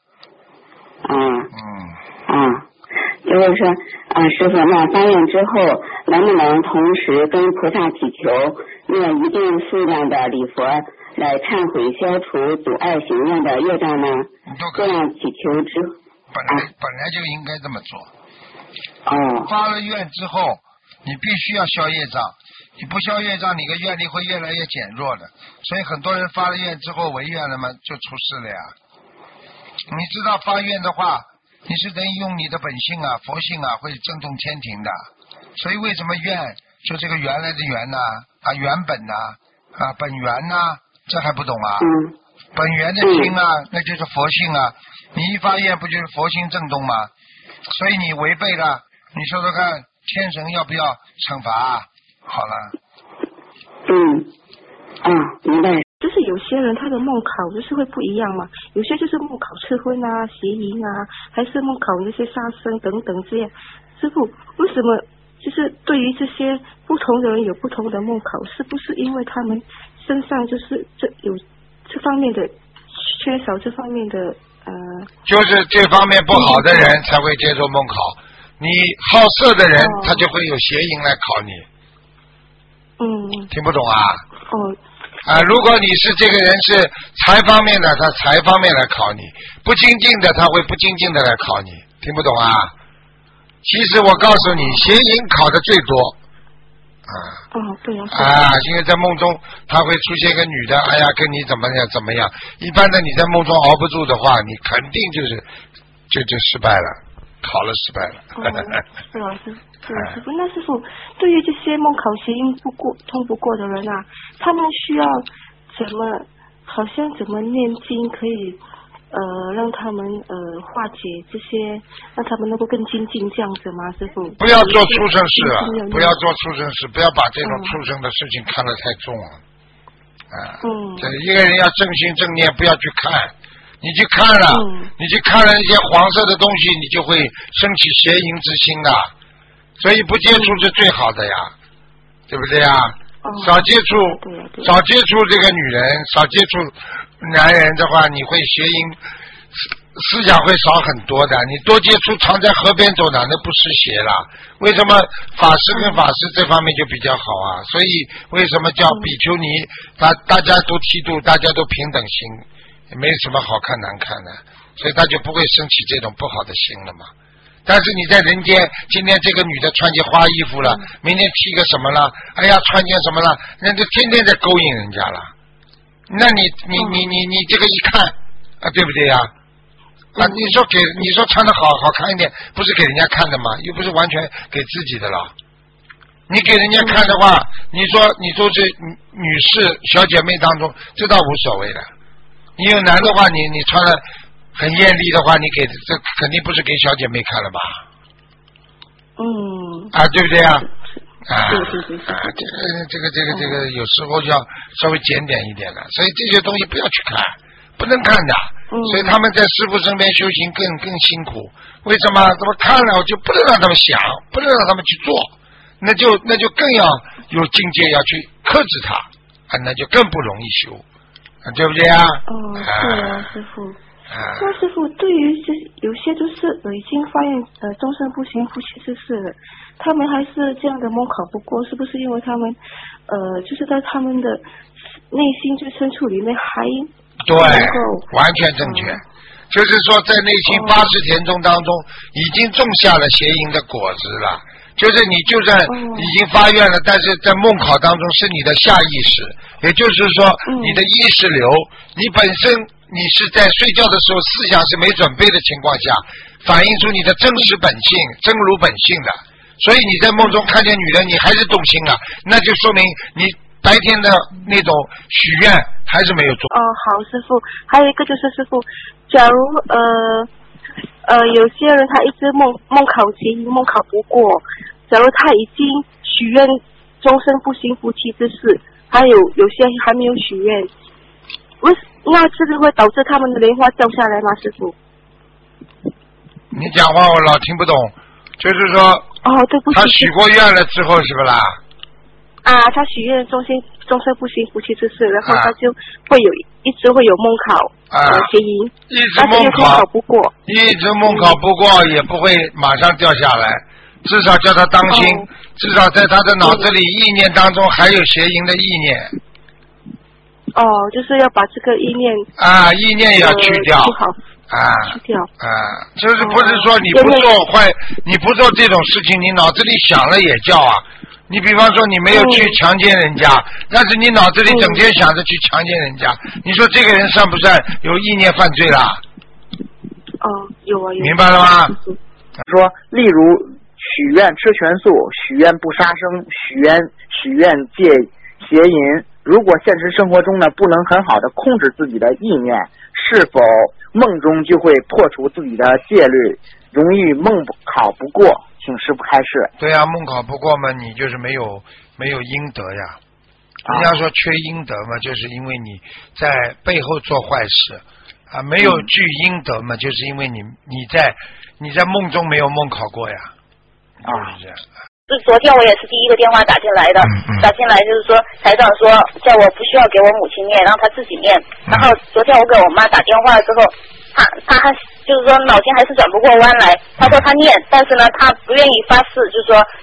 就是说师父，那发愿之后能不能同时跟菩萨祈求念一定数量的礼佛来忏悔消除阻碍行愿的业障呢？这样祈求之后本来就应该这么做。发了愿之后，你必须要消业障，你不消业障，你的愿力会越来越减弱的。所以很多人发了愿之后违愿了嘛，就出事了呀。你知道发愿的话，你是等于用你的本性啊、佛性啊，会震动天庭的。所以为什么愿就这个原来的原呐、原本呐、本源呐、这还不懂啊？本源的心啊，那就是佛性啊。你一发愿不就是佛性震动吗？所以你违背了，你说说看，天神要不要惩罚？好了。 明白。 就是有些人他的梦考就是会不一样嘛，有些就是梦考吃荤啊、邪淫啊，还是梦考那些杀生等等这样。师父，为什么就是对于这些不同的人有不同的梦考？是不是因为他们身上就是有这方面的缺少这方面的就是这方面不好的人才会接受梦考，你好色的人他就会有邪淫来考你。听不懂啊？如果你是这个人是财方面的，他财方面来考你；不精进的，他会不精进的来考你。听不懂啊？其实我告诉你，邪淫考的最多对呀。 因为在梦中他会出现一个女的，哎呀，跟你怎么样。一般的你在梦中熬不住的话，你肯定就失败了，考了失败了。 是啊，师傅，那师傅对于这些梦考谐音通不过的人啊，他们需要怎么念经可以让他们化解这些，让他们能够更精进这样子吗？师傅， 不要做畜生事啊！不要做畜生事，不要把这种畜生的事情看得太重了。这一个人要正心正念，不要去看。你去看了，你去看了那些黄色的东西，你就会升起邪淫之心的。所以不接触是最好的呀，对不对呀？少接触这个女人，少接触男人的话，你会邪淫思想会少很多的。你多接触常在河边走，哪能不湿邪了？为什么法师跟法师这方面就比较好啊？所以为什么叫比丘尼，大家都剃度，大家都平等心，也没什么好看难看的，所以他就不会升起这种不好的心了嘛。但是你在人间，今天这个女的穿件花衣服了，明天剃个什么了，哎呀穿件什么了，那就天天在勾引人家了。那你这个一看对不对呀？你说穿得好看一点，不是给人家看的吗？又不是完全给自己的了。你给人家看的话，你说这女士小姐妹当中，这倒无所谓的。你有男的话，你穿了很艳丽的话，你给这肯定不是给小姐妹看了吧？对不对啊？这个有时候要稍微检点一点的，所以这些东西不要去看，不能看的。所以他们在师父身边修行更辛苦。为什么？怎么看了我就不能让他们想，不能让他们去做，那就更要有境界，要去克制他，那就更不容易修，对不对啊？ 对啊，师父。那师父，对于有些就是已经发现终身不行夫妻之事了，他们还是这样的梦考不过，是不是因为他们就是在他们的内心最深处里面还对完全正确，就是说在内心80田中当中已经种下了邪淫的果子了，就是你就算已经发愿了，但是在梦考当中是你的下意识，也就是说你的意识流，你本身你是在睡觉的时候思想是没准备的情况下，反映出你的真实本性真如本性的，所以你在梦中看见女人你还是动心了，那就说明你白天的那种许愿还是没有做。 好，师父，还有一个就是师父，假如有些人他一直梦考结姻梦考不过，假如他已经许愿终身不行夫妻之事，还有些还没有许愿，那这个会导致他们的莲花掉下来吗？师父？ 你讲话我老听不懂，就是说对不起， 他许过愿了之后是不啦？ 他许愿终身不行夫妻之事，然后他就会一直会有梦考邪淫， 一直梦考不过，也不会马上掉下来，至少叫他当心，至少在他的脑子里意念当中还有邪淫的意念。 就是要把这个意念意念也要去掉。 去掉。 就是不是说你不做坏，你不做这种事情，你脑子里想了也叫啊。你比方说你没有去强奸人家，但是你脑子里整天想着去强奸人家，你说这个人算不算有意念犯罪啦？ 有啊。 明白了吗？ 说例如许愿吃全素，许愿不杀生，许愿戒邪淫，如果现实生活中呢不能很好的控制自己的意念，是否梦中就会破除自己的戒律，容易梦考不过？请师父开示。对啊，梦考不过嘛，你就是没有阴德呀。人家说缺阴德嘛，就是因为你在背后做坏事没有具阴德嘛，就是因为你在梦中没有梦考过呀。就是这样。 就是昨天我也是第一个电话打进来的，打进来就是说台长说叫我不需要给我母亲念，让她自己念。然后昨天我给我妈打电话之后，她还就是说脑筋还是转不过弯来，她说她念，但是呢她不愿意发誓，就是说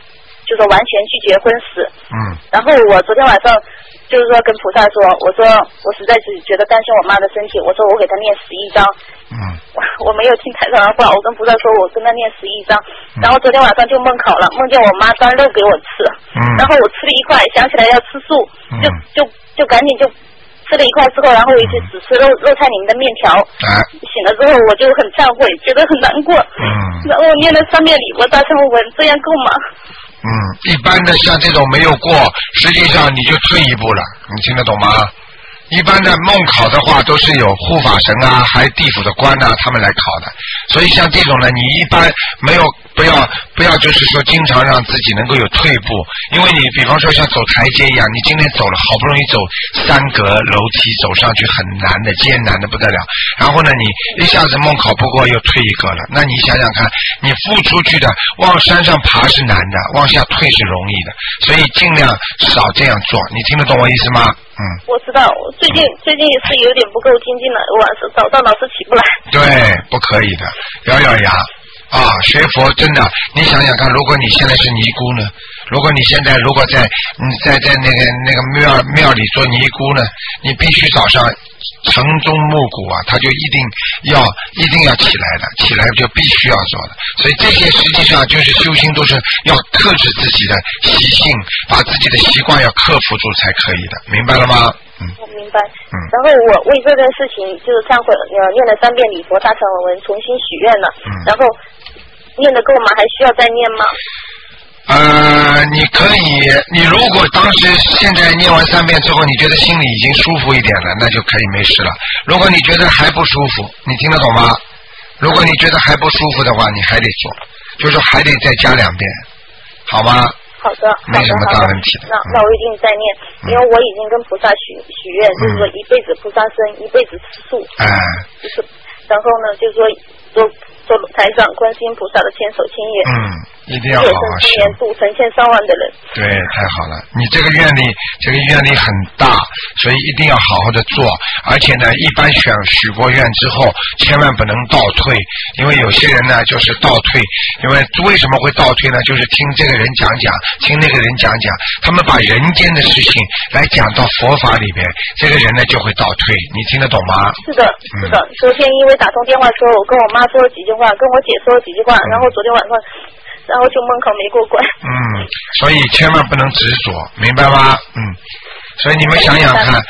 就是完全拒绝婚死。然后我昨天晚上就是说跟菩萨说，我说我实在是觉得担心我妈的身体，我说我给她念11章。我没有听台上的话，我跟菩萨说我跟她念11章。然后昨天晚上就梦考了，梦见我妈端肉给我吃，然后我吃了一块，想起来要吃素，就赶紧就吃了一块之后，然后我就只吃肉菜里面的面条。醒了之后我就很忏悔，觉得很难过。然后我念了3遍礼佛大忏悔文，这样够吗？ 一般的像这种没有过，实际上你就退一步了，你听得懂吗？一般的梦考的话都是有护法神啊，还有地府的官啊，他们来考的。所以像这种呢，你一般没有不要就是说经常让自己能够有退步，因为你比方说像走台阶一样，你今天走了好不容易走3格楼梯走上去很难的，艰难的不得了，然后呢你一下子梦考不过又退一格了，那你想想看，你付出去的往山上爬是难的，往下退是容易的，所以尽量少这样做，你听得懂我意思吗？ 我知道，最近也是有点不够精进了，晚上早上老是起不来。对， 不可以的，咬咬牙啊！学佛真的，你想想看，如果你现在是尼姑呢？如果你现在在那个庙里做尼姑呢，你必须早上晨钟暮鼓啊，他就一定要起来的，起来就必须要做的。所以这些实际上就是修心，都是要克制自己的习性，把自己的习惯要克服住才可以的，明白了吗？ 我明白。然后我为这件事情就是忏悔，念了3遍礼佛大忏悔文，重新许愿了。然后念得够吗？还需要再念吗？ 你可以，你如果当时现在念完3遍之后，你觉得心里已经舒服一点了，那就可以没事了。如果你觉得还不舒服，你听得懂吗？如果你觉得还不舒服的话，你还得做，就是还得再加2遍，好吗？ 好的， 没什么大问题的。 那我一定再念，因为我已经跟菩萨许愿，就是说一辈子不杀生，一辈子吃素。就是，然后呢，就是说做台长观世音菩萨的千手千眼。 一定要好好修， 度成千上万的人。 对，太好了！你这个愿力很大，所以一定要好好的做。而且呢，一般许过愿之后，千万不能倒退，因为有些人呢就是倒退。因为为什么会倒退呢？就是听这个人讲，听那个人讲，他们把人间的事情来讲到佛法里边，这个人呢就会倒退。你听得懂吗？ 是的，是的。昨天因为打通电话说，我跟我妈说了几句话，跟我姐说了几句话，然后昨天晚上。然后就梦考没过关。 所以千万不能执着，明白吗？所以你们想想看，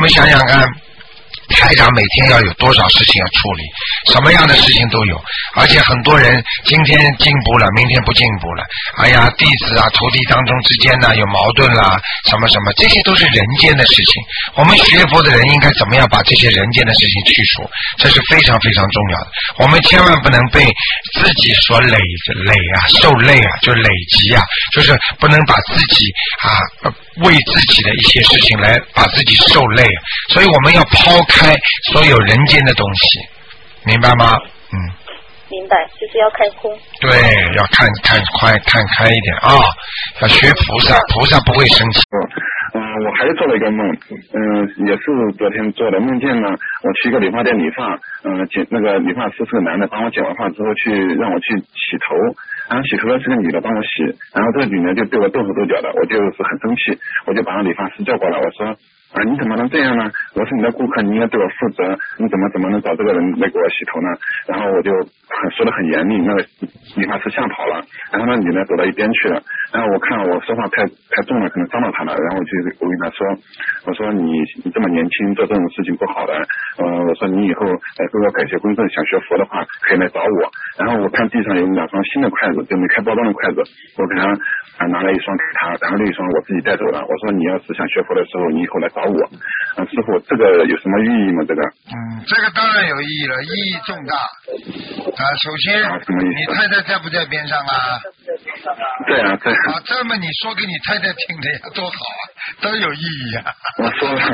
台长每天要有多少事情要处理，什么样的事情都有，而且很多人今天进步了，明天不进步了。哎呀，弟子啊，徒弟当中之间呢有矛盾啦，什么，这些都是人间的事情。我们学佛的人应该怎么样把这些人间的事情去除？这是非常非常重要的。我们千万不能被自己所累受累啊，就累积啊，就是不能把自己为自己的一些事情来把自己受累。所以我们要抛开所有人间的东西，明白吗？ 明白，就是要看空。 对，要看开一点啊！要学菩萨，菩萨不会生气。 我还做了一个梦，也是昨天做的，梦见呢，我去一个理发店理发，那个理发师是个男的，帮我剪完发之后让我去洗头，然后洗头的是个女的帮我洗，然后这个女的就对我斗手斗脚的，我就是很生气，我就把那理发师叫过来，我说你怎么能这样呢？我是你的顾客，你应该对我负责，你怎么能找这个人来给我洗头呢？然后我就说得很严厉，那个理发师吓跑了，然后那女的走到一边去了，然后我看我说话太重了，可能伤到他了，然后我跟他说，我说你这么年轻做这种事情不好的，我说你以后给我改邪归正，想学佛的话可以来找我。然后我看地上有2双新的筷子，就没开包装的筷子，我给他拿了1双给他，然后另1双我自己带走了。我说你要是想学佛的时候，你以后来找我。师傅，这个有什么寓意吗？这个？ 这个当然有意义了，意义重大。首先，你太太在不在边上啊？ 对啊。 这么你说给你太太听的呀，多好啊！ 都有意义啊。 我说了，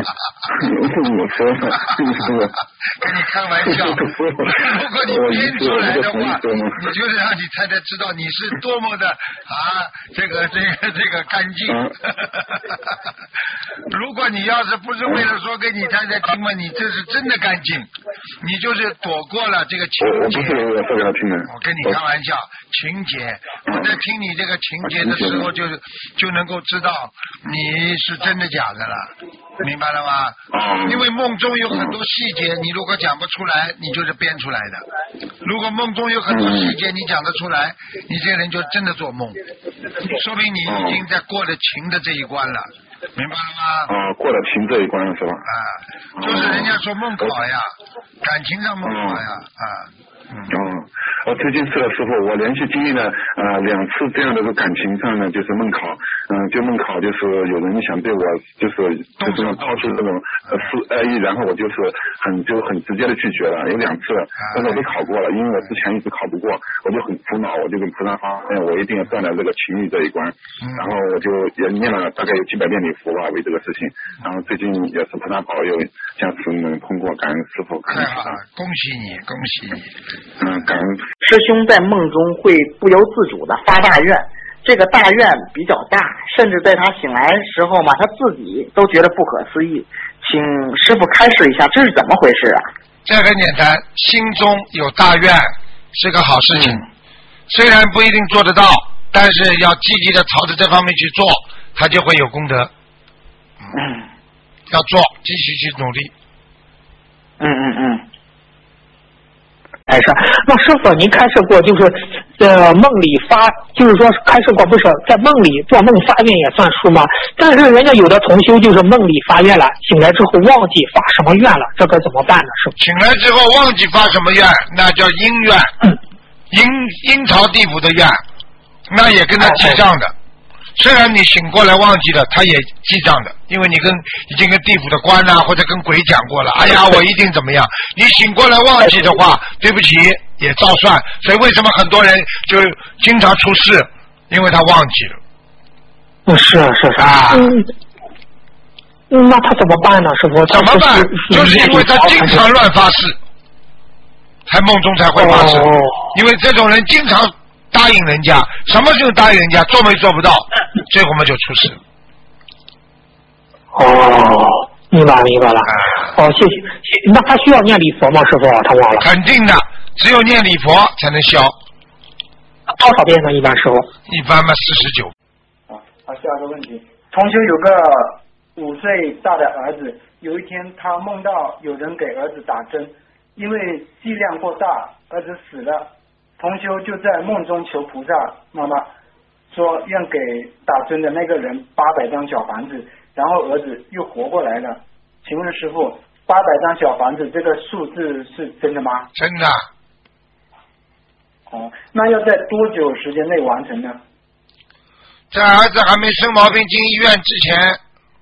跟你开玩笑。如果你编出来的话，你就是让你太太知道你是多么的这个干净。如果你要是不是为了说给你太太听嘛，你这是真的干净，你就是躲过了这个情节。我跟你开玩笑，情节。我在听你这个情节的时候，就能够知道你是真的假的了，明白了吗？因为梦中有很多细节，你如果讲不出来，你就是编出来的。如果梦中有很多细节你讲得出来，你这个人就真的做梦，说明你已经在过了情的这一关了，明白了吗？ 过了情这一关了是吧？ 就是人家说梦考呀，感情上梦考呀， 我最近是的师傅，我连续经历了2次这样的感情上呢，就是梦考，就梦考就是有人想对我就是这种抛出这种恶意，然后我就是很直接的拒绝了，有2次，但是我都考过了，因为我之前一直考不过，我就很苦恼，我就跟菩萨发愿，我一定要断了这个情欲这一关，然后我就也念了大概有几百遍礼佛吧，为这个事情，然后最近也是菩萨保佑，下次能通过，感恩师傅，感恩菩萨， 恭喜你，恭喜你。 感恩。 师兄在梦中会不由自主的发大愿，这个大愿比较大，甚至在他醒来时候嘛，他自己都觉得不可思议。请师父开示一下，这是怎么回事啊？ 这很简单，心中有大愿是个好事情，虽然不一定做得到，但是要积极的朝着这方面去做，他就会有功德。要做，继续去努力。 是，那师傅您开示过，就是梦里发，就是说开示过，不是在梦里做梦发愿也算数吗？但是人家有的同修就是梦里发愿了，醒来之后忘记发什么愿了，这该怎么办呢？师傅， 醒来之后忘记发什么愿，那叫阴愿，阴曹地府的愿，那也跟他记账的。虽然你醒过来忘记了，他也记账的，因为你已经跟地府的官或者跟鬼讲过了，哎呀我一定怎么样，你醒过来忘记的话，对不起也照算。所以为什么很多人就经常出事，因为他忘记了。 是那他怎么办呢？师傅， 怎么办？就是因为他经常乱发誓，才梦中才会发誓，因为这种人经常答应人家，什么时候答应人家，做没做不到，最后我们就出事。 明白了。谢谢。那他需要念礼佛吗？师傅，他忘了。 肯定的，只有念礼佛才能消。 多少遍呢？一般师傅？ 一般嘛49。 下个问题，同修有个5岁大的儿子，有一天他梦到有人给儿子打针，因为剂量过大，儿子死了。同修就在梦中求菩萨妈妈说愿给打针的那个人800张小房子，然后儿子又活过来了。请问师父，800张小房子这个数字是真的吗？ 真的。 那要在多久时间内完成呢？ 在儿子还没生毛病进医院之前。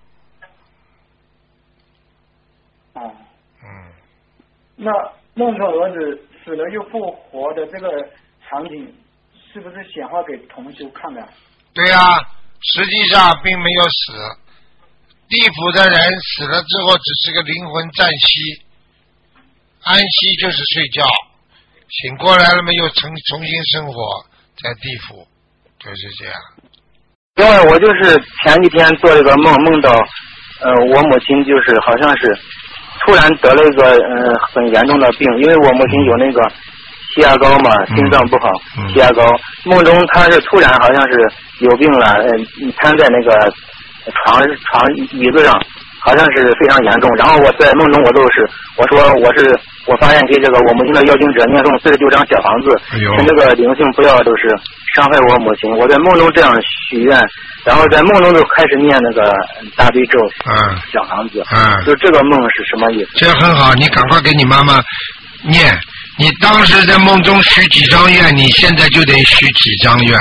那梦中儿子死了又复活的这个场景，是不是显化给同修看的？ 对呀，实际上并没有死。地府的人死了之后，只是个灵魂暂息，安息就是睡觉，醒过来了没有重新生活在地府，就是这样。 因为我就是前几天做这个梦，梦到我母亲就是好像是突然得了一个很严重的病，因为我母亲有那个血压高嘛，心脏不好，血压高。梦中她是突然好像是有病了，瘫在那个床椅子上，好像是非常严重。然后我在梦中我都是我发现给这个我母亲的要经者念诵49张小房子，请这个灵性不要都是伤害我母亲。我在梦中这样许愿，然后在梦中就开始念那个大悲咒，小房子，就这个梦是什么意思？ 这很好，你赶快给你妈妈念。你当时在梦中许几张愿，你现在就得许几张愿。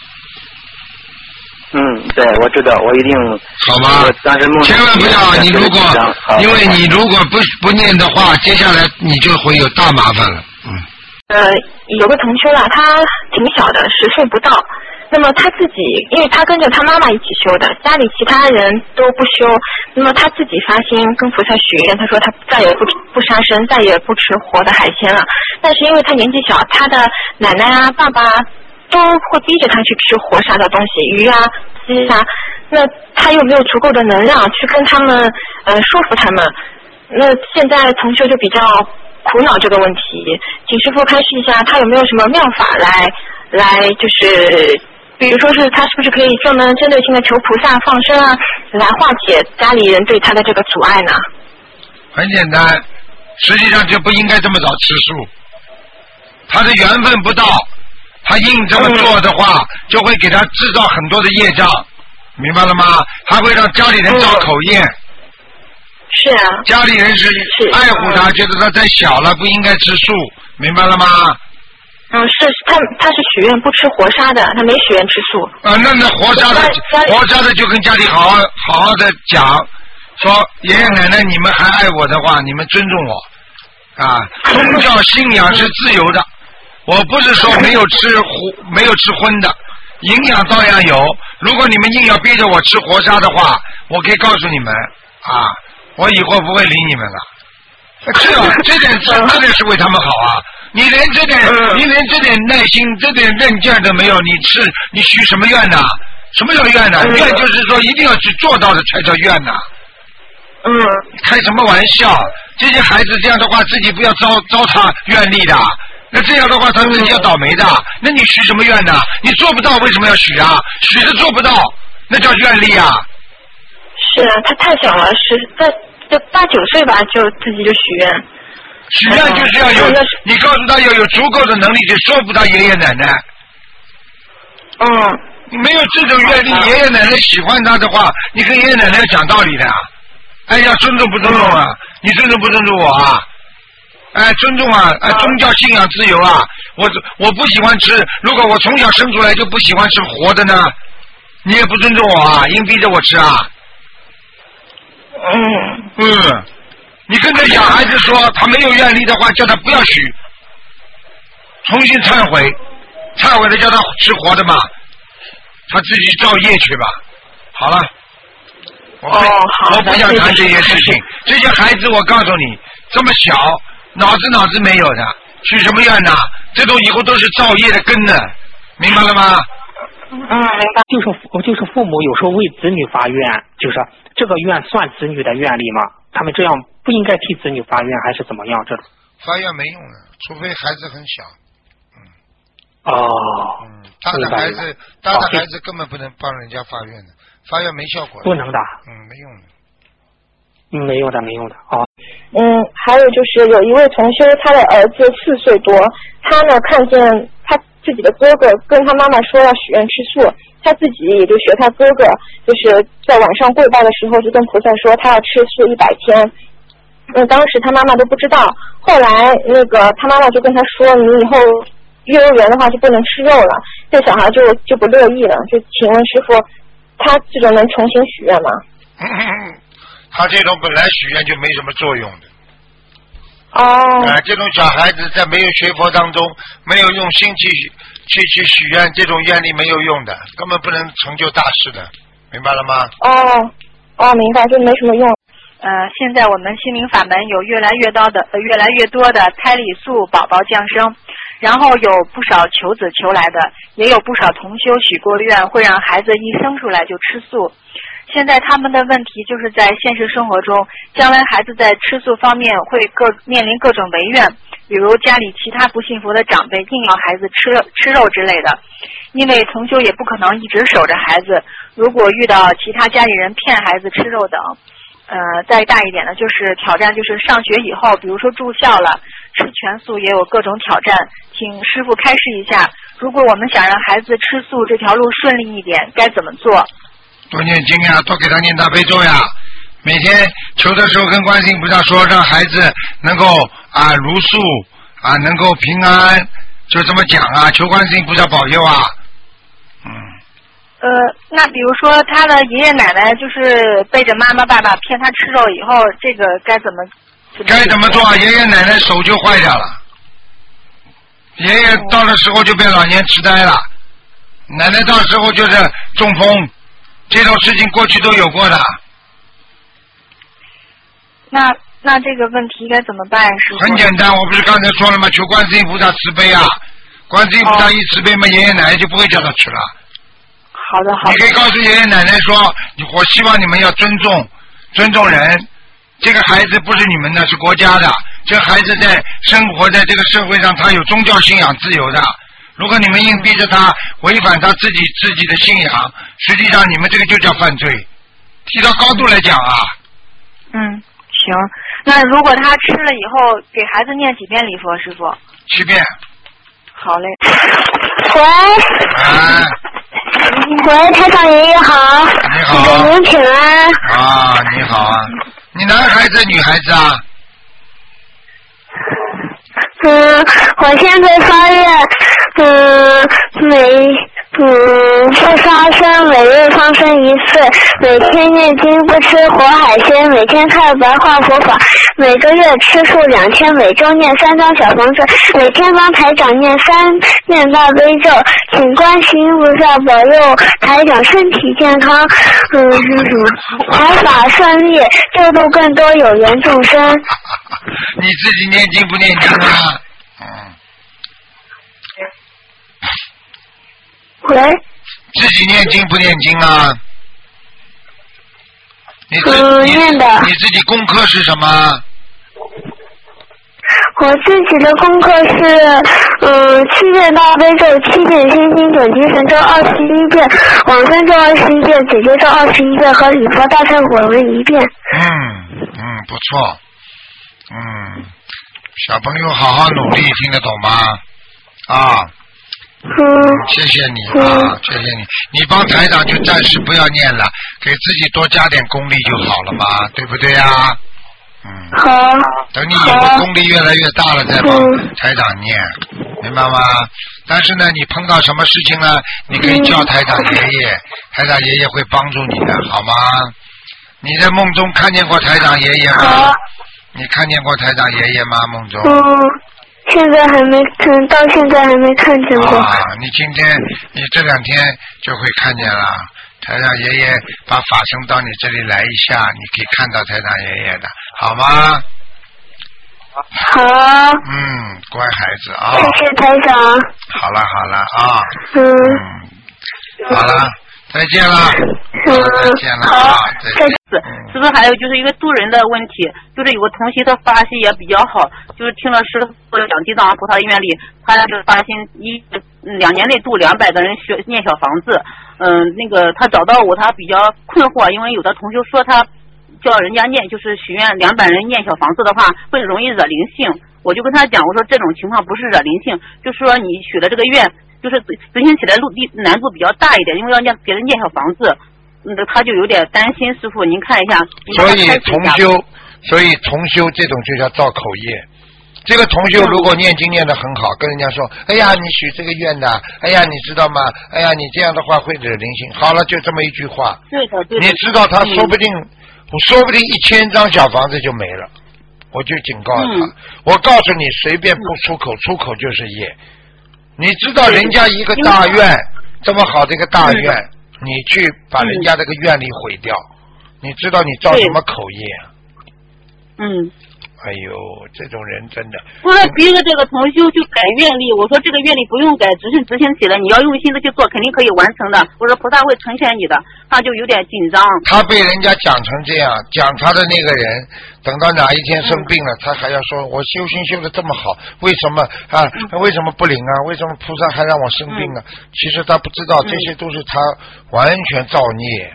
对，我知道，我一定好吗？千万不要，你如果因为你如果不念的话，接下来你就会有大麻烦了。 有个同修啦，他挺小的，10岁不到， 那么他自己，因为他跟着他妈妈一起修的，家里其他人都不修，那么他自己发心跟菩萨许愿，他说他再也不杀生，再也不吃活的海鲜了。但是因为他年纪小，他的奶奶啊、爸爸都会逼着他去吃活杀的东西，鱼啊、鸡啊，那他又没有足够的能量去跟他们说服他们。那现在同修就比较苦恼这个问题，请师父开示一下，他有没有什么妙法来就是。比如说是他是不是可以专门针对性的求菩萨放生啊，来化解家里人对他的这个阻碍呢？ 很简单，实际上就不应该这么早吃素。他的缘分不到，他硬这么做的话，就会给他制造很多的业障，明白了吗？还会让家里人造口业。 是啊。 家里人是爱护他，觉得他太小了，不应该吃素，明白了吗？ 是他是许愿不吃活杀的，他没许愿吃素。 那活杀的就跟家里好好的讲，说爷爷奶奶你们还爱我的话，你们尊重我啊。宗教信仰是自由的，我不是说没有吃荤的，营养照样有。如果你们硬要逼着我吃活杀的话，我可以告诉你们啊，我以后不会理你们了。这点是为他们好啊。你连这点耐心、这点韧劲都没有，你许什么愿呢？什么叫愿呢？愿就是说一定要去做到的才叫愿呢。开什么玩笑？这些孩子这样的话，自己不要糟蹋愿力的。那这样的话，他自己要倒霉的。那你许什么愿呢？你做不到，为什么要许啊？许了做不到，那叫愿力啊。 是啊，他太小了，就8、9岁吧，就自己就许愿。 许愿就是要有，你告诉他要有足够的能力去说服他爷爷奶奶。你没有这种愿力，爷爷奶奶喜欢他的话，你跟爷爷奶奶讲道理的。哎，要尊重不尊重啊？你尊重不尊重我啊？哎，尊重啊！哎，宗教信仰自由啊！我不喜欢吃，如果我从小生出来就不喜欢吃活的呢，你也不尊重我啊？硬逼着我吃啊？你跟这小孩子说，他没有愿力的话，叫他不要许，重新忏悔了叫他吃活的嘛，他自己造业去吧。好了，我不想谈这些事情。这些孩子，我告诉你，这么小，脑子没有的，许什么愿呢？这种以后都是造业的根呢，明白了吗？ 明白。就是父母有时候为子女发愿，就是这个愿算子女的愿力吗？他们这样不应该替子女发愿，还是怎么样？这发愿没用的，除非孩子很小。大的孩子根本不能帮人家发愿的，发愿没效果的。 不能的。 没用的。 没用的。 还有就是有一位同修，他的儿子4岁多，他呢看见他自己的哥哥跟他妈妈说要许愿吃素，他自己也就学他哥哥，就是在晚上跪拜的时候就跟菩萨说他要吃素100天。当时他妈妈都不知道，后来他妈妈就跟他说，你以后幼儿园的话就不能吃肉了，这小孩就不乐意了。就请问师父，他这种能重新许愿吗？ 他这种本来许愿就没什么作用的。这种小孩子在没有学佛当中，没有用心去许愿，这种愿力没有用的，根本不能成就大事的，明白了吗？ 明白，就没什么用。 现在我们心灵法门有越来越多的胎里素宝宝降生，然后有不少求子求来的，也有不少同修许过愿，会让孩子一生出来就吃素。现在他们的问题就是在现实生活中，将来孩子在吃素方面会面临各种违愿，比如家里其他不信佛的长辈硬要孩子吃肉之类的。因为同修也不可能一直守着孩子，如果遇到其他家里人骗孩子吃肉等，再大一点的就是挑战，就是上学以后，比如说住校了，吃全素也有各种挑战。请师父开示一下，如果我们想让孩子吃素这条路顺利一点，该怎么做？ 多念经呀，多给他念大悲咒呀。每天求的时候跟观世音菩萨说，让孩子能够如素能够平安，就这么讲啊，求观世音菩萨保佑啊。 那比如说他的爷爷奶奶就是背着妈妈爸爸骗他吃肉以后，这个该怎么做？ 爷爷奶奶手就坏掉了，爷爷到的时候就变老年痴呆了， 奶奶到时候就是中风，这种事情过去都有过的。 那这个问题该怎么办，师傅？ 很简单，我不是刚才说了吗？求观世音菩萨慈悲啊！观世音菩萨一慈悲嘛，爷爷奶奶就不会叫他吃了。 好的。 你可以告诉爷爷奶奶说，我希望你们要尊重人。这个孩子不是你们的，是国家的。这个孩子在生活在这个社会上，他有宗教信仰自由的。如果你们硬逼着他违反他自己的信仰，实际上你们这个就叫犯罪。提到高度来讲啊。 行。那如果他吃了以后，给孩子念几遍礼佛，师傅 ？7遍。 好嘞。 喂，台长爷爷好。 你好。 您请安。 啊，你好啊。你男孩子女孩子啊？ 我现在发愿，不杀生，每日放生1次，每天念经，不吃活海鲜，每天看白话佛法，每个月吃素2天，每周念3张小房子，每天帮台长念3遍大悲咒，请观世音菩萨保佑台长身体健康，财法顺利，救度更多有缘众生。 你自己念经不念经啊？ 喂？ 自己念经不念经啊？ 念的。 你自己功课是什么？ 我自己的功课是7遍大悲咒，7遍心经准提神咒21遍，往生咒21遍，姐姐咒21遍和礼佛大忏悔文1遍。 不错。小朋友好好努力，听得懂吗？谢谢你啊，谢谢你。你帮台长就暂时不要念了，给自己多加点功力就好了嘛，对不对啊？ 好。 等你以后功力越来越大了，再帮台长念，明白吗？但是呢，你碰到什么事情呢？你可以叫台长爷爷，台长爷爷会帮助你的，好吗？你在梦中看见过台长爷爷吗？你看见过台长爷爷吗？梦中？ 现在还没看，到现在还没看见过。 你这2天就会看见了。台长爷爷把法身到你这里来一下，你可以看到台长爷爷的，好吗？ 好。 乖孩子啊。 谢谢台长。 好了啊。好了。再见了，再见了啊！ 是不是还有就是一个渡人的问题？就是有个同学他发心也比较好，就是听了师傅讲地藏王菩萨愿力，他就是发心2年内渡200个人念小房子。他找到我，他比较困惑，因为有的同学说他叫人家念，就是许愿200人念小房子的话，会容易惹灵性。我就跟他讲，我说这种情况不是惹灵性，就是说你许的这个愿。就是执行起来难度比较大一点，因为要给人念小房子，他就有点担心。师傅，您看一下。 所以重修这种就叫造口业。这个同修如果念经念得很好，跟人家说，哎呀，你许这个愿的，哎呀，你知道吗？哎呀，你这样的话会惹灵性。好了，就这么一句话。 对的。 你知道他说不定1000张小房子就没了。我就警告他，我告诉你，随便不出口，出口就是业。你知道人家一个大愿，这么好的一个大愿，你去把人家这个愿力毁掉，你知道你造什么口业？哎呦，这种人真的。 我说别的这个同修就改愿力，我说这个愿力不用改，执行起来，你要用心的去做，肯定可以完成的。我说菩萨会成全你的，他就有点紧张。 他被人家讲成这样，讲他的那个人，等到哪一天生病了，他还要说我修心修得这么好，为什么为什么不灵啊？为什么菩萨还让我生病啊？其实他不知道，这些都是他完全造孽。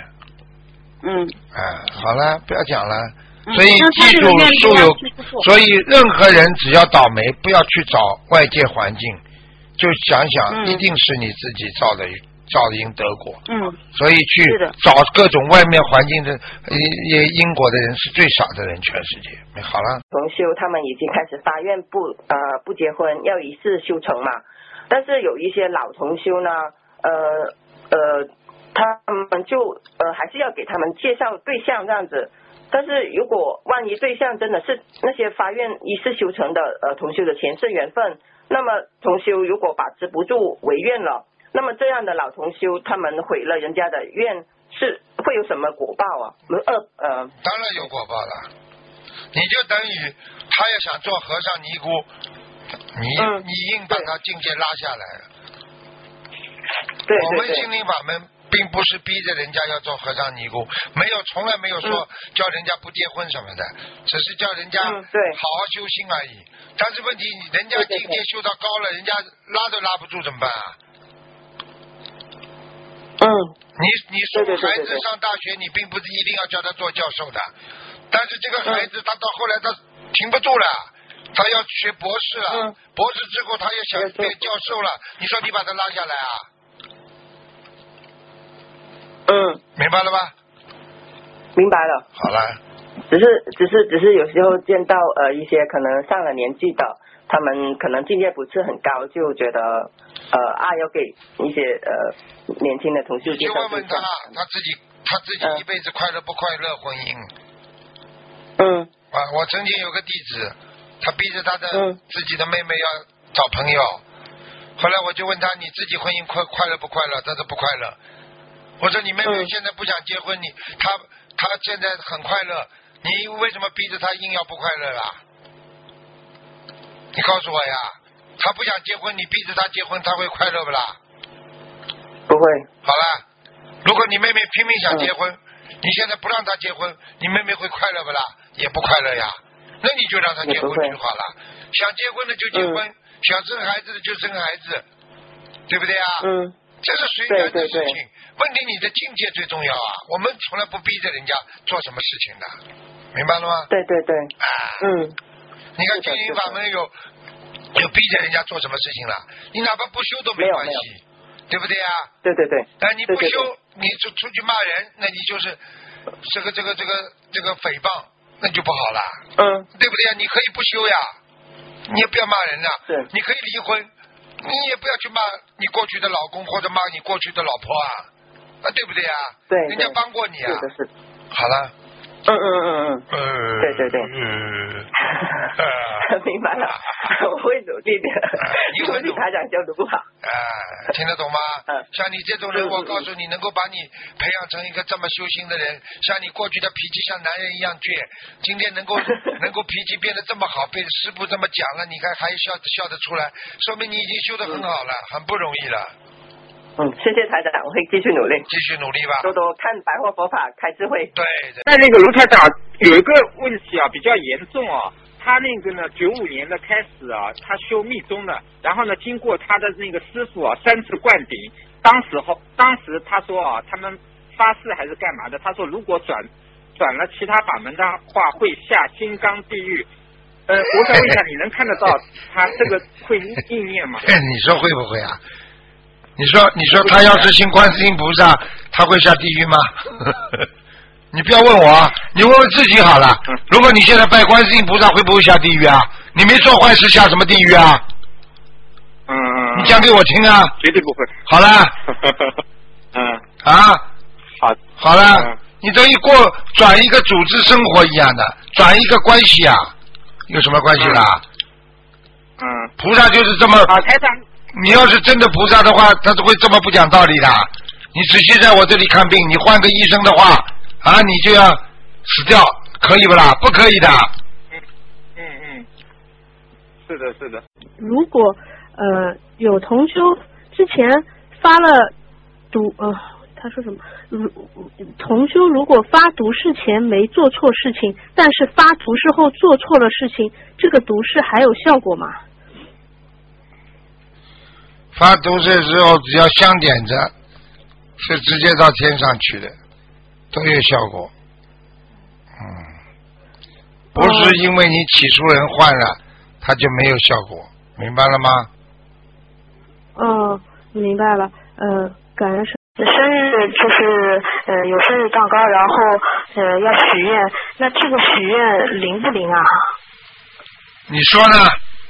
好了，不要讲了。所以记住，所以任何人只要倒霉，不要去找外界环境，就想想一定是你自己造的因得果。所以去找各种外面环境的因果的人是最少的人，全世界。好了， 同修他们已经开始发愿不结婚，要一世修成嘛。但是有一些老同修呢，他们就还是要给他们介绍对象这样子。但是如果万一对象真的是那些发愿一世修成的同修的前世缘分，那么同修如果把持不住违愿了， 那么这样的老同修，他们毁了人家的愿，是会有什么果报啊？ 当然有果报了。你就等于他要想做和尚尼姑，你硬把他境界拉下来了。 对， 我们心灵法门并不是逼着人家要做和尚尼姑，从来没有说叫人家不结婚什么的，只是叫人家好好修心而已。但是问题，人家境界修到高了，人家拉都拉不住怎么办啊？你送孩子上大学，你并不是一定要叫他做教授的，但是这个孩子他到后来他停不住了，他要学博士了，博士之后他也想变教授了，你说你把他拉下来啊？明白了吧？ 明白了。 好了。 只是有时候见到一些可能上了年纪的，他们可能境界不是很高，就觉得要给一些年轻的同修介绍。 就问问他自己一辈子快乐不快乐婚姻？我曾经有个弟子，他逼着他的自己的妹妹要找朋友，后来我就问他，你自己婚姻快乐不快乐？他说不快乐。我说你妹妹现在不想结婚，她现在很快乐，你为什么逼着她硬要不快乐啦？你告诉我呀，她不想结婚，你逼着她结婚，她会快乐不啦？ 不会。 好了，如果你妹妹拼命想结婚，你现在不让她结婚，你妹妹会快乐不啦？也不快乐呀。那你就让她结婚就好了。想结婚的就结婚，想生孩子的就生孩子，对不对啊？这是随缘的事情。问题你的境界最重要啊！我们从来不逼着人家做什么事情的，明白了吗？ 对。 你看心灵法门有逼着人家做什么事情了？你哪怕不修都没关系，对不对啊？ 对。 但你不修，你就出去骂人，那你就是这个诽谤，那就不好了。对不对啊？你可以不修呀，你也不要骂人了。你可以离婚，你也不要去骂你过去的老公或者骂你过去的老婆啊。对不对啊？ 对， 人家帮过你啊。 是。 好了。 对。明白了，我会努力的。 你会努力， 台长教的不好。 听得懂吗？像你这种人，我告诉你，能够把你培养成一个这么修心的人，像你过去的脾气像男人一样倔，今天能够脾气变得这么好，被师父这么讲了，你看还笑得出来，说明你已经修得很好了，很不容易了。 谢谢台长，我会继续努力。 继续努力吧。 多多看白话佛法，开智慧。 对。 那个卢台长有一个问题啊，比较严重啊。他那个呢，95年的开始啊，他修密宗的，然后呢，经过他的那个师傅啊3次灌顶，当时他说啊，他们发誓还是干嘛的？他说如果转了其他法门的话，会下金刚地狱。我想问一下，你能看得到他这个会应验吗？ 你说会不会啊？你说他要是信观世音菩萨，他会下地狱吗？你不要问我，你问问自己好了。如果你现在拜观世音菩萨，会不会下地狱啊？你没做坏事，下什么地狱啊？你讲给我听啊。 绝对不会。 好了。好了。你等于转一个组织生活一样的，转一个关系啊，有什么关系啦？菩萨就是这么。 台长。 你要是真的菩萨的话，他都会这么不讲道理的。你仔细在我这里看病，你换个医生的话你就要死掉，可以不啦？不可以的。 是的。 如果有同修之前发了毒他说什么？同修如果发毒誓前没做错事情，但是发毒誓后做错了事情，这个毒誓还有效果吗？ 发毒誓之后，只要香点着，是直接到天上去的，都有效果。不是因为你起诉人换了，它就没有效果，明白了吗？ 明白了。感恩生日就是有生日蛋糕，然后要许愿，那这个许愿灵不灵啊？ 你说呢？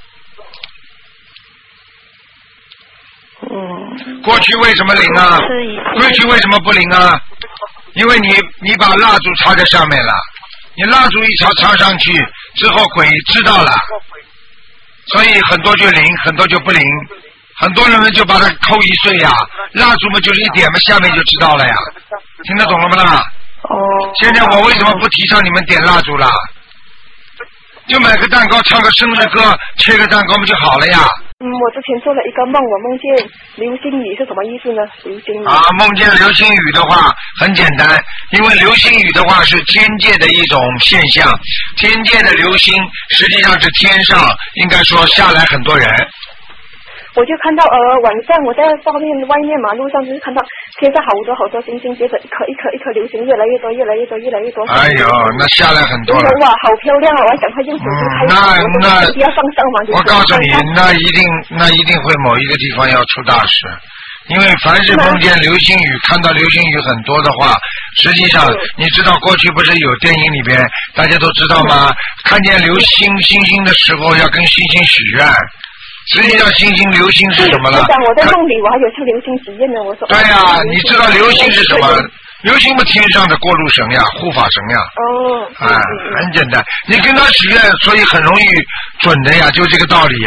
过去为什么灵啊？过去为什么不灵啊？因为你把蜡烛插在上面了，你蜡烛一插上去之后，鬼知道了，所以很多就灵，很多就不灵。 很多人们就把它扣一岁呀，蜡烛嘛就是一点嘛，下面就知道了呀，听得懂了吗啦？ 哦。 现在我为什么不提倡你们点蜡烛啦？就买个蛋糕，唱个生日歌，切个蛋糕不就好了呀？ 我之前做了一个梦，我梦见流星雨是什么意思呢？流星雨啊，梦见流星雨的话很简单，因为流星雨的话是天界的一种现象，天界的流星实际上是天上应该说下来很多人。 我就看到晚上我在外面马路上就是看到天上好多星星，接着一颗流星越来越多。 哎呦，那下来很多了。 哇，好漂亮啊！我赶快用手机拍。 那要上嘛？ 我告诉你，那一定会某一个地方要出大事。因为凡是梦见流星雨，看到流星雨很多的话，实际上你知道过去不是有电影里边大家都知道吗？看见星星的时候要跟星星许愿。实际上流星是什么了？ 我在梦里我还有向流星许愿呢，我说。 对呀，你知道流星是什么？流星嘛，天上的过路神呀，护法神呀。 哦。 很简单，你跟他许愿，所以很容易准的呀，就这个道理呀。